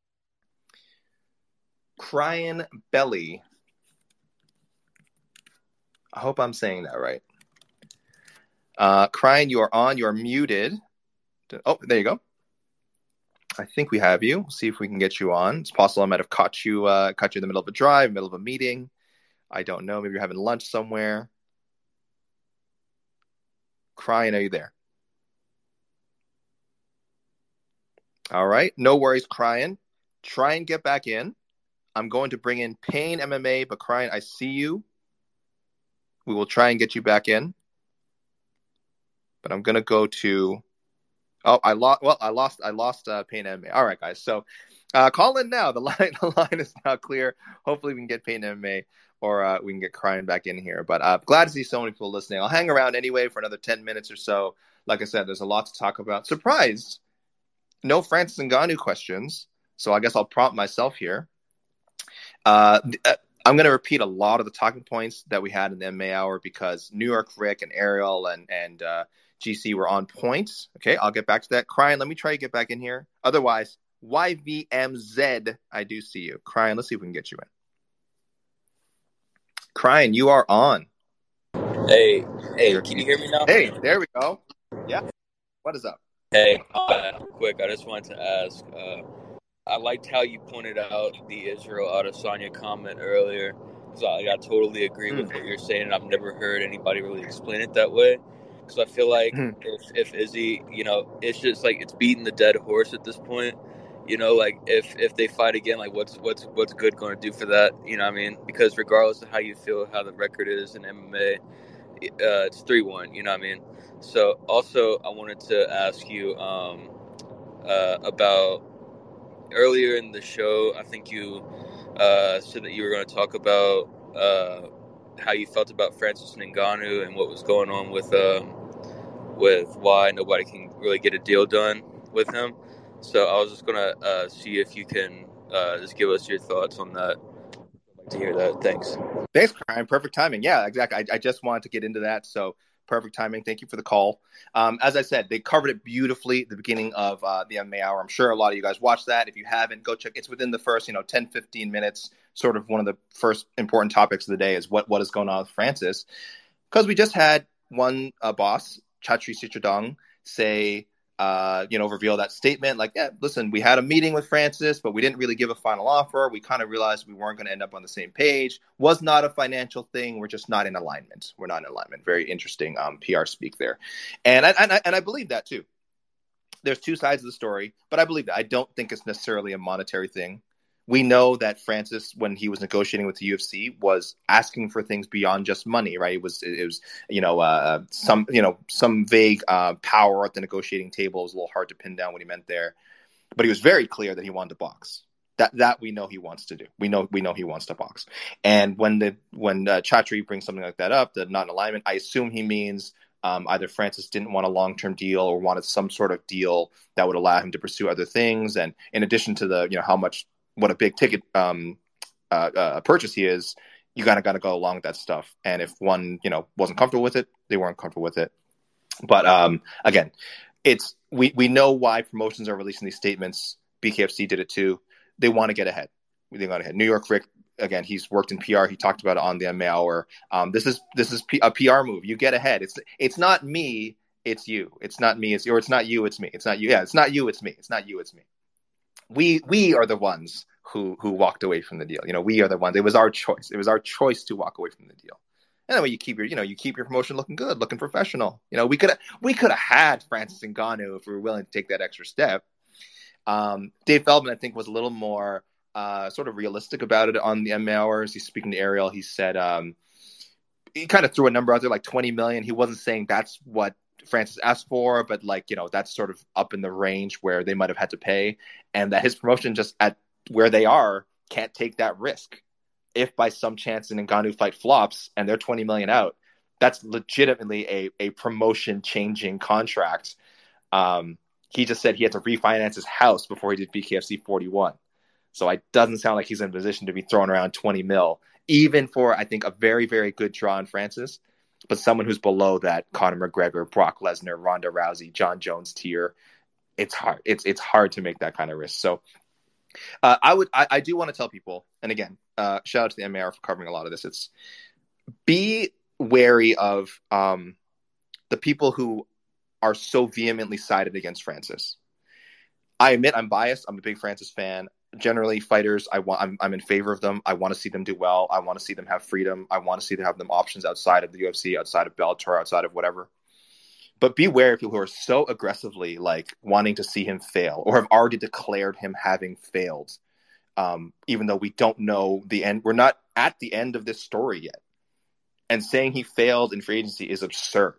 Crying Belly. I hope I'm saying that right. Crying, you are on. You are muted. Oh, there you go. I think we have you. We'll see if we can get you on. It's possible I might have caught you in the middle of a drive, middle of a meeting. I don't know. Maybe you're having lunch somewhere. Crying, are you there? All right. No worries, Crying. Try and get back in. I'm going to bring in Pain MMA, but Crying, I see you. We will try and get you back in. But I'm going to go to... Oh, I lost Pain MMA. All right, guys. So call in now. The line is now clear. Hopefully we can get Pain MMA or we can get Crying back in here. But glad to see so many people listening. I'll hang around anyway for another 10 minutes or so. Like I said, there's a lot to talk about. Surprised, no Francis Ngannou questions. So I guess I'll prompt myself here. I'm going to repeat a lot of the talking points that we had in the MMA Hour because New York Rick and Ariel and GC were on point. Okay, I'll get back to that. Crying, let me try to get back in here. Otherwise, YVMZ, I do see you. Crying, let's see if we can get you in. Crying, you are on. Hey, can you hear me now? Hey, there we go. Yeah. What is up? Hey, quick, I just wanted to ask, I liked how you pointed out the Israel Adesanya comment earlier, because I totally agree with what you're saying, and I've never heard anybody really explain it that way. Because I feel like if Izzy, it's just like it's beating the dead horse at this point. Like if they fight again, like what's good going to do for that? You know what I mean? Because regardless of how you feel, how the record is in MMA, it's 3-1. You know what I mean? So also I wanted to ask you about earlier in the show. I think you said that you were going to talk about how you felt about Francis Ngannou and what was going on with why nobody can really get a deal done with him. So I was just going to see if you can just give us your thoughts on that. I'd like to hear that. Thanks, Brian. Perfect timing. Yeah, exactly. I just wanted to get into that. So perfect timing. Thank you for the call. As I said, they covered it beautifully at the beginning of the MMA Hour. I'm sure a lot of you guys watched that. If you haven't, go check. It's within the first 10, 15 minutes. Sort of one of the first important topics of the day is what is going on with Francis. Because we just had one boss, Chatri Sittardong, say, reveal that statement. Like, yeah, listen, we had a meeting with Francis, but we didn't really give a final offer. We kind of realized we weren't going to end up on the same page. Was not a financial thing. We're just not in alignment. We're not in alignment. Very interesting PR speak there. And I believe that too. There's two sides of the story, but I believe that. I don't think it's necessarily a monetary thing. We know that Francis, when he was negotiating with the UFC, was asking for things beyond just money, right? It was some vague power at the negotiating table. It was a little hard to pin down what he meant there, but he was very clear that he wanted to box. That we know he wants to do. We know he wants to box. And when Chatri brings something like that up, the not in alignment, I assume he means either Francis didn't want a long-term deal or wanted some sort of deal that would allow him to pursue other things. And in addition to what a big ticket purchase he is, you got to go along with that stuff. And if one wasn't comfortable with it, they weren't comfortable with it. But again, we know why promotions are releasing these statements. BKFC did it too. They want to get ahead. New York Rick, again, he's worked in PR. He talked about it on the MMA Hour. This is a PR move. You get ahead. It's not me. It's you. It's not me. It's you. Or it's not you. It's me. It's not you. Yeah. It's not you. It's me. It's not you. It's me. We are the ones who walked away from the deal. We are the ones. It was our choice. It was our choice to walk away from the deal. And that way you keep your promotion looking good, looking professional. We could have had Francis Ngannou if we were willing to take that extra step. Dave Feldman, I think, was a little more sort of realistic about it on the MMA Hours. He's speaking to Ariel. He said he kind of threw a number out there like $20 million. He wasn't saying that's what Francis asked for, but that's sort of up in the range where they might have had to pay, and that his promotion just at where they are can't take that risk. If by some chance an Ngannou fight flops and they're $20 million out, that's legitimately a promotion changing contract. He just said he had to refinance his house before he did BKFC 41. So it doesn't sound like he's in a position to be throwing around 20 mil, even for, I think, a very, very good draw in Francis, but someone who's below that Conor McGregor, Brock Lesnar, Ronda Rousey, John Jones tier. It's hard. It's hard to make that kind of risk. So I do want to tell people, and again, shout out to the MAR for covering a lot of this. Be wary of the people who are so vehemently sided against Francis. I admit I'm biased. I'm a big Francis fan. Generally, fighters, I'm in favor of them. I want to see them do well. I want to see them have freedom. I want to see them have options outside of the UFC, outside of Bellator, outside of whatever. But beware of people who are so aggressively wanting to see him fail or have already declared him having failed, even though we don't know the end. We're not at the end of this story yet. And saying he failed in free agency is absurd.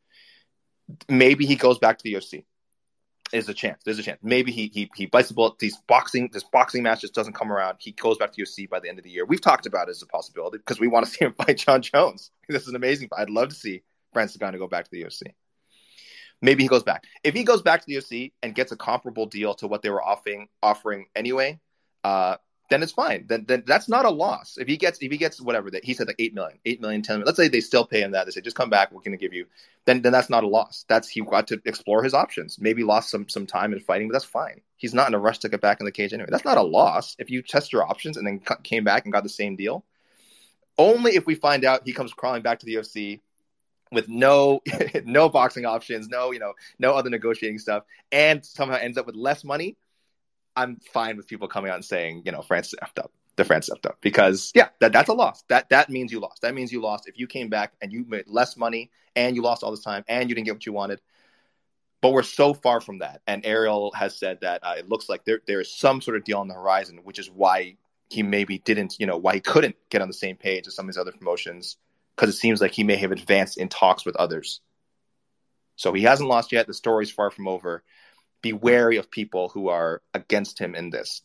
Maybe he goes back to the UFC. There's a chance. Maybe he bites the bullet. This boxing match just doesn't come around. He goes back to UFC by the end of the year. We've talked about it as a possibility because we want to see him fight John Jones. This is an amazing fight. I'd love to see Francis Ngannou go back to the UFC. Maybe he goes back. If he goes back to the UFC and gets a comparable deal to what they were offering anyway, then it's fine. Then that's not a loss. If he gets whatever that he said, like $8 million, 10 million. Let's say they still pay him that. They say, just come back. We're going to give you. Then that's not a loss. He got to explore his options. Maybe lost some time in fighting, but that's fine. He's not in a rush to get back in the cage anyway. That's not a loss. If you test your options and then came back and got the same deal. Only if we find out he comes crawling back to the UFC with no boxing options, no other negotiating stuff, and somehow ends up with less money. I'm fine with people coming out and saying, Francis effed up. The Francis effed up. Because, that's a loss. That means you lost. That means you lost if you came back and you made less money and you lost all this time and you didn't get what you wanted. But we're so far from that. And Ariel has said that it looks like there is some sort of deal on the horizon, which is why he maybe didn't, why he couldn't get on the same page as some of these other promotions, because it seems like he may have advanced in talks with others. So he hasn't lost yet. The story's far from over. Be wary of people who are against him in this.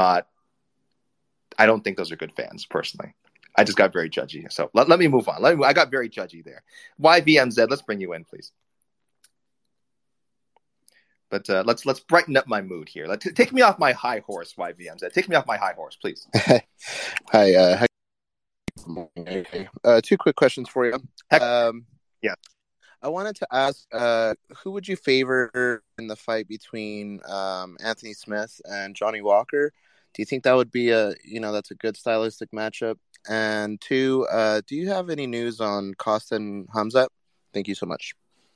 I don't think those are good fans, personally. I just got very judgy. So let me move on. I got very judgy there. YVMZ, let's bring you in, please. But let's brighten up my mood here. Take me off my high horse, YVMZ. Take me off my high horse, please. Hi. Okay. 2 quick questions for you. Yeah. I wanted to ask, who would you favor in the fight between Anthony Smith and Johnny Walker? Do you think that would be that's a good stylistic matchup? And 2, do you have any news on Costa and Khamzat? Thank you so much.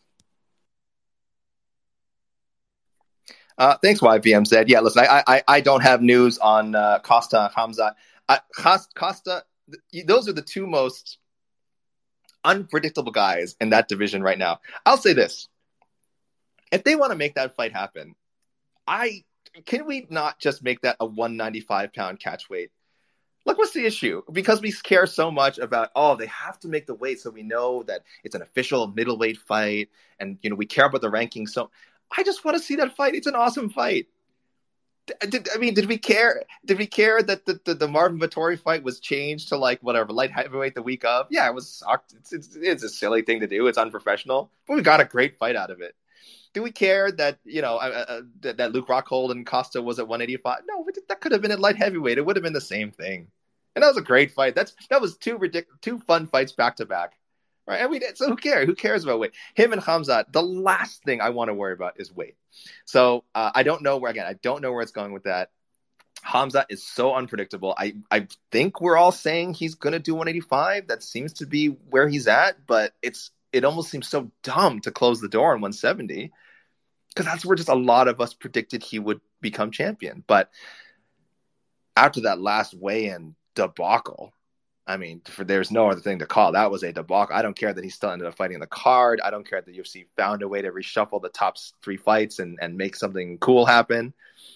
Thanks, YVMZ. Yeah, listen, I don't have news on Costa and Khamzat. Costa, those are the 2 most unpredictable guys in that division right now. I'll say this. If they want to make that fight happen, can we not just make that a 195-pound catch weight? Look, what's the issue? Because we care so much about, they have to make the weight so we know that it's an official middleweight fight, and we care about the rankings. So I just want to see that fight. It's an awesome fight. Did we care? Did we care that the Marvin Vettori fight was changed to like whatever light heavyweight the week of? Yeah, it was sucked. It's a silly thing to do. It's unprofessional, but we got a great fight out of it. Do we care that that Luke Rockhold and Costa was at 185? No, that could have been at light heavyweight. It would have been the same thing, and that was a great fight. That was two fun fights back to back, right? And so who cares? Who cares about weight? Him and Khamzat. The last thing I want to worry about is weight. So I don't know where it's going with that. Khamzat is so unpredictable. I think we're all saying he's going to do 185. That seems to be where he's at, but it almost seems so dumb to close the door on 170 because that's where just a lot of us predicted he would become champion. But after that last weigh-in debacle, I mean, there's no other thing to call. That was a debacle. I don't care that he still ended up fighting the card. I don't care that the UFC found a way to reshuffle the top 3 fights and make something cool happen.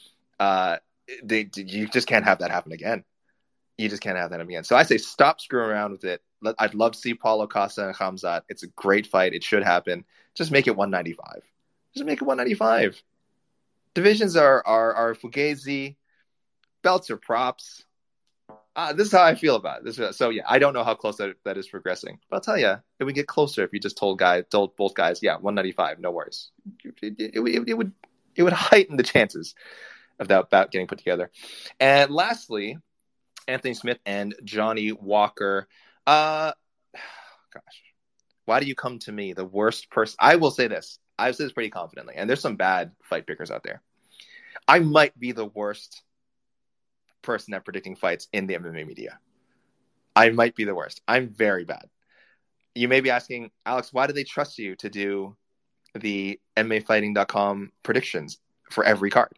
You just can't have that happen again. You just can't have that happen again. So I say stop screwing around with it. I'd love to see Paulo Costa and Khamzat. It's a great fight. It should happen. Just make it 195. Just make it 195. Divisions are fugazi. Belts are props. This is how I feel about it. So, I don't know how close that is progressing. But I'll tell you, it would get closer if you just told both guys, 195, no worries. It would heighten the chances of that bout getting put together. And lastly, Anthony Smith and Johnny Walker. Gosh, why do you come to me, the worst person? I will say this. I've said this pretty confidently, and there's some bad fight pickers out there. I might be the worst person at predicting fights in the MMA media. I might be the worst. I'm very bad. You may be asking, Alex, why do they trust you to do the MMAfighting.com predictions for every card?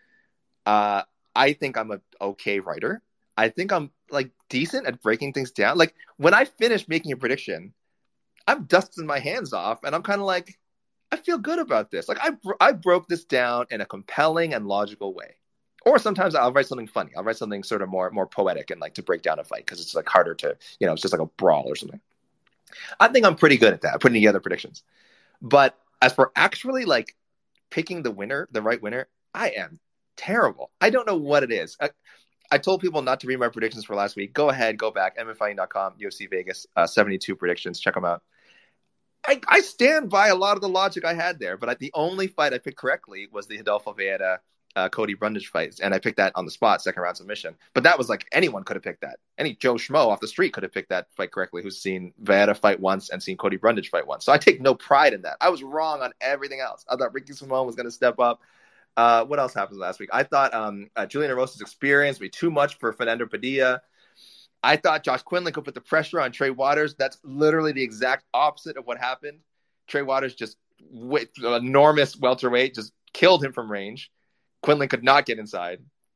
I think I'm an okay writer. I think I'm decent at breaking things down. Like when I finish making a prediction, I'm dusting my hands off and I'm kind of like, I feel good about this. Like I broke this down in a compelling and logical way. Or sometimes I'll write something funny. I'll write something sort of more poetic and to break down a fight because it's harder to, it's just like a brawl or something. I think I'm pretty good at that, putting together predictions. But as for actually picking the winner, the right winner, I am terrible. I don't know what it is. I told people not to read my predictions for last week. Go ahead, go back, MMAfighting.com, UFC Vegas, 72 predictions. Check them out. I stand by a lot of the logic I had there, but the only fight I picked correctly was the Rodolfo Vieira Cody Brundage fight, and I picked that on the spot, second round submission. But that was anyone could have picked that. Any Joe Schmo off the street could have picked that fight correctly, who's seen Vieira fight once and seen Cody Brundage fight once. So I take no pride in that. I was wrong on everything else. I thought Ricky Simon was going to step up. What else happened last week? I thought Julian Erosa's experience would be too much for Fernando Padilla. I thought Josh Quinlan could put the pressure on Trey Waters. That's literally the exact opposite of what happened. Trey Waters just, with enormous welterweight, just killed him from range. Quinlan could not get inside.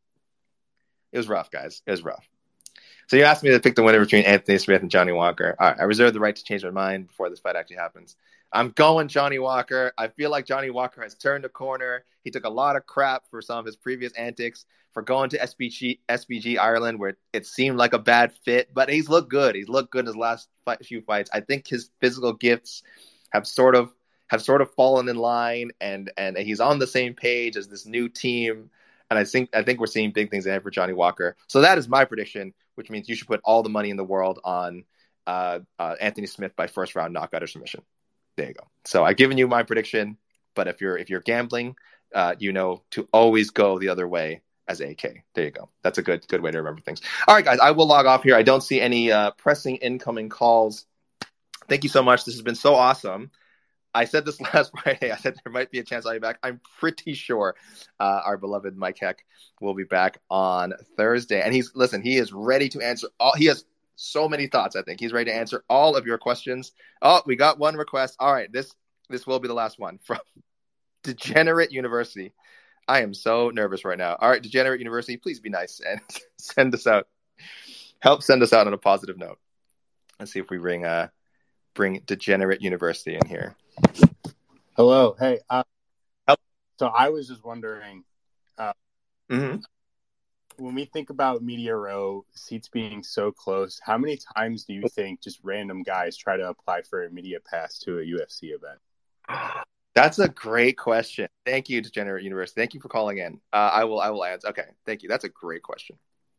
It was rough, guys. It was rough. So you asked me to pick the winner between Anthony Smith and Johnny Walker. All right, I reserve the right to change my mind before this fight actually happens. I'm going Johnny Walker. I feel like Johnny Walker has turned a corner. He took a lot of crap for some of his previous antics, for going to SBG Ireland, where it seemed like a bad fit, but he's looked good. He's looked good in his last few fights. I think his physical gifts have sort of fallen in line, and he's on the same page as this new team. And I think we're seeing big things ahead for Johnny Walker. So that is my prediction, which means you should put all the money in the world on Anthony Smith by first round knockout or submission. There you go. So I've given you my prediction, but if you're gambling, to always go the other way as AK. There you go. That's a good way to remember things. All right, guys, I will log off here. I don't see any pressing incoming calls. Thank you so much. This has been so awesome. I said this last Friday. I said there might be a chance I'll be back. I'm pretty sure our beloved Mike Heck will be back on Thursday. And he is ready to answer all. He has so many thoughts. I think he's ready to answer all of your questions. Oh, we got one request. All right, this will be the last one from Degenerate University. I am so nervous right now. All right, Degenerate University, please be nice and send us out. Help send us out on a positive note. Let's see if we bring Degenerate University in here. Hello. Hey. So I was just wondering, Mm-hmm. When we think about Media Row, seats being so close, how many times do you think just random guys try to apply for a media pass to a UFC event? That's a great question. Thank you, Degenerate Universe. Thank you for calling in. I will answer. Okay, thank you. That's a great question.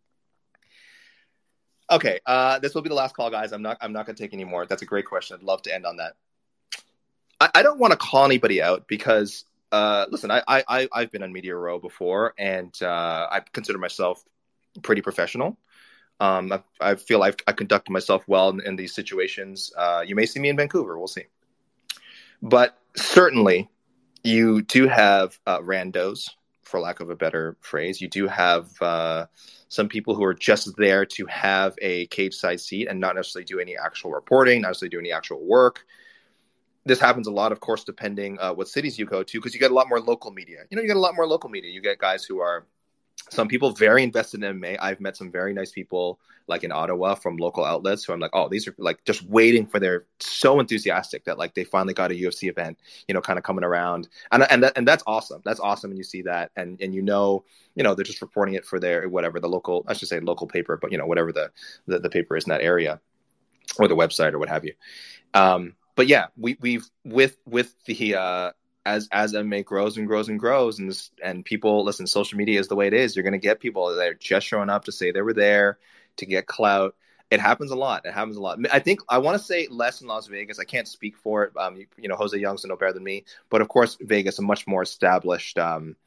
Okay, this will be the last call, guys. I'm not going to take any more. That's a great question. I'd love to end on that. I don't want to call anybody out because, listen, I've been on Media Row before, and I consider myself pretty professional. I feel I conducted myself well in these situations. You may see me in Vancouver. We'll see. But certainly, you do have randos, for lack of a better phrase. You do have some people who are just there to have a cage side seat and not necessarily do any actual reporting, not necessarily do any actual work. This happens a lot, of course, depending what cities you go to, because you get a lot more local media. You get a lot more local media. You get guys who are, some people very invested in MMA. I've met some very nice people like in Ottawa from local outlets who I'm like, oh, these are like just waiting for their, so enthusiastic that like they finally got a UFC event, kind of coming around. And that's awesome. That's awesome. And you see that and they're just reporting it for their, whatever the local, I should say local paper, but whatever the paper is in that area or the website or what have you. But yeah, we've with the as MMA grows and grows and grows, and people listen. Social media is the way it is. You're going to get people that are just showing up to say they were there to get clout. It happens a lot. I think I want to say less in Las Vegas. I can't speak for it. Jose Young's no better than me, but of course Vegas, a much more established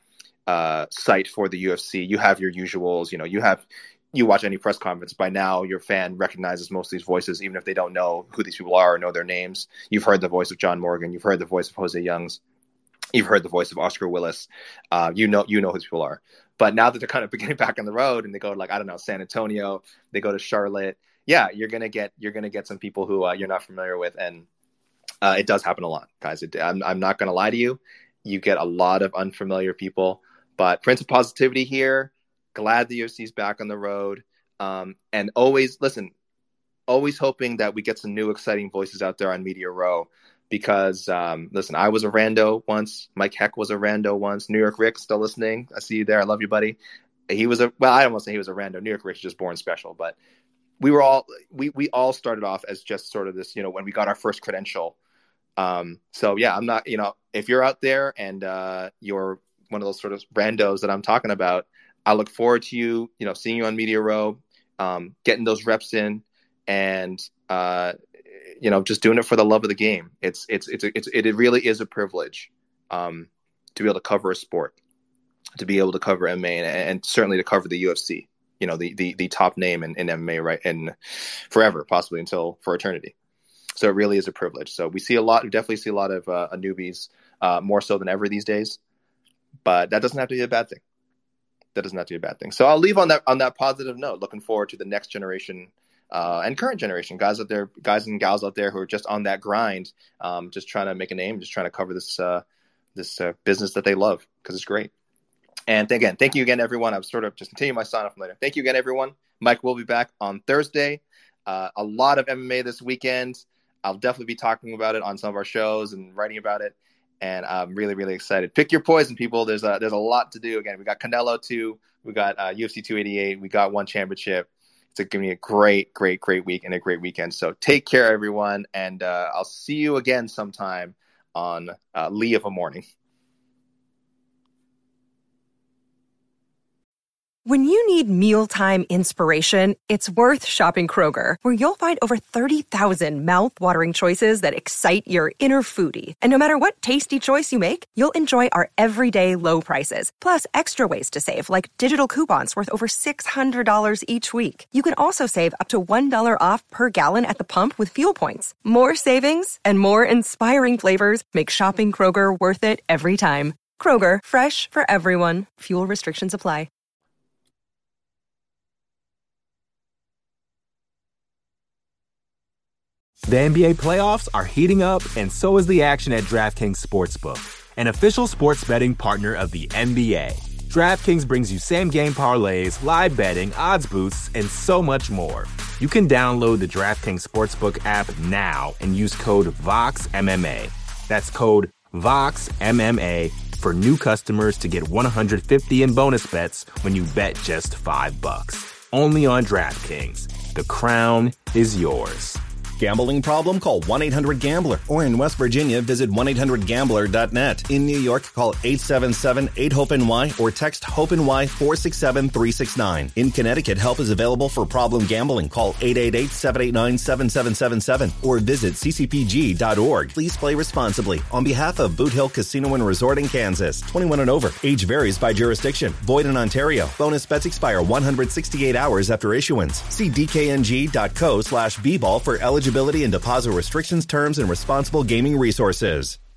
site for the UFC. You have your usuals. You watch any press conference, by now your fan recognizes most of these voices, even if they don't know who these people are or know their names. You've heard the voice of John Morgan. You've heard the voice of Jose Youngs. You've heard the voice of Oscar Willis. You know who these people are. But now that they're kind of getting back on the road and they go to San Antonio, they go to Charlotte. Yeah, you're gonna get some people who you're not familiar with, and it does happen a lot, guys. I'm not gonna lie to you. You get a lot of unfamiliar people, but Prince of Positivity here. Glad the UFC's back on the road, and always hoping that we get some new exciting voices out there on Media Row. Because listen, I was a rando once. Mike Heck was a rando once. New York Rick, still listening. I see you there. I love you, buddy. He was I don't want to say he was a rando. New York Rick's just born special, but we all started off as just sort of this, when we got our first credential. So yeah, I'm not, if you're out there and you're one of those sort of randos that I'm talking about, I look forward to you, seeing you on Media Row, getting those reps in, and just doing it for the love of the game. It really is a privilege to be able to cover a sport, to be able to cover MMA, and certainly to cover the UFC. The top name in MMA, right, and forever, possibly for eternity. So it really is a privilege. So we definitely see a lot of newbies, more so than ever these days. But that doesn't have to be a bad thing. So I'll leave on that positive note. Looking forward to the next generation and current generation guys and gals out there who are just on that grind, just trying to make a name, just trying to cover this business that they love, because it's great. And again, thank you again, everyone. I'm sort of just continuing my sign off later. Thank you again, everyone. Mike will be back on Thursday. A lot of MMA this weekend. I'll definitely be talking about it on some of our shows and writing about it. And I'm really, really excited. Pick your poison, people. There's a lot to do. Again, we got Canelo 2. We got UFC 288. We got One Championship. It's going to be a great, great, great week and a great weekend. So take care, everyone. And I'll see you again sometime on Lee of a Morning. When you need mealtime inspiration, it's worth shopping Kroger, where you'll find over 30,000 mouth-watering choices that excite your inner foodie. And no matter what tasty choice you make, you'll enjoy our everyday low prices, plus extra ways to save, like digital coupons worth over $600 each week. You can also save up to $1 off per gallon at the pump with fuel points. More savings and more inspiring flavors make shopping Kroger worth it every time. Kroger, fresh for everyone. Fuel restrictions apply. The NBA playoffs are heating up, and so is the action at DraftKings Sportsbook, an official sports betting partner of the NBA. DraftKings brings you same-game parlays, live betting, odds boosts, and so much more. You can download the DraftKings Sportsbook app now and use code VOXMMA. That's code VOXMMA for new customers to get $150 in bonus bets when you bet just $5. Only on DraftKings. The crown is yours. Gambling problem? Call 1-800-GAMBLER. Or in West Virginia, visit 1-800-GAMBLER.net. In New York, call 877-8-HOPE-NY or text HOPE-NY 467-369. In Connecticut, help is available for problem gambling. Call 888-789-7777 or visit ccpg.org. Please play responsibly. On behalf of Boot Hill Casino and Resort in Kansas, 21 and over. Age varies by jurisdiction. Void in Ontario. Bonus bets expire 168 hours after issuance. See dkng.co/bball for eligibility and deposit restrictions, terms, and responsible gaming resources.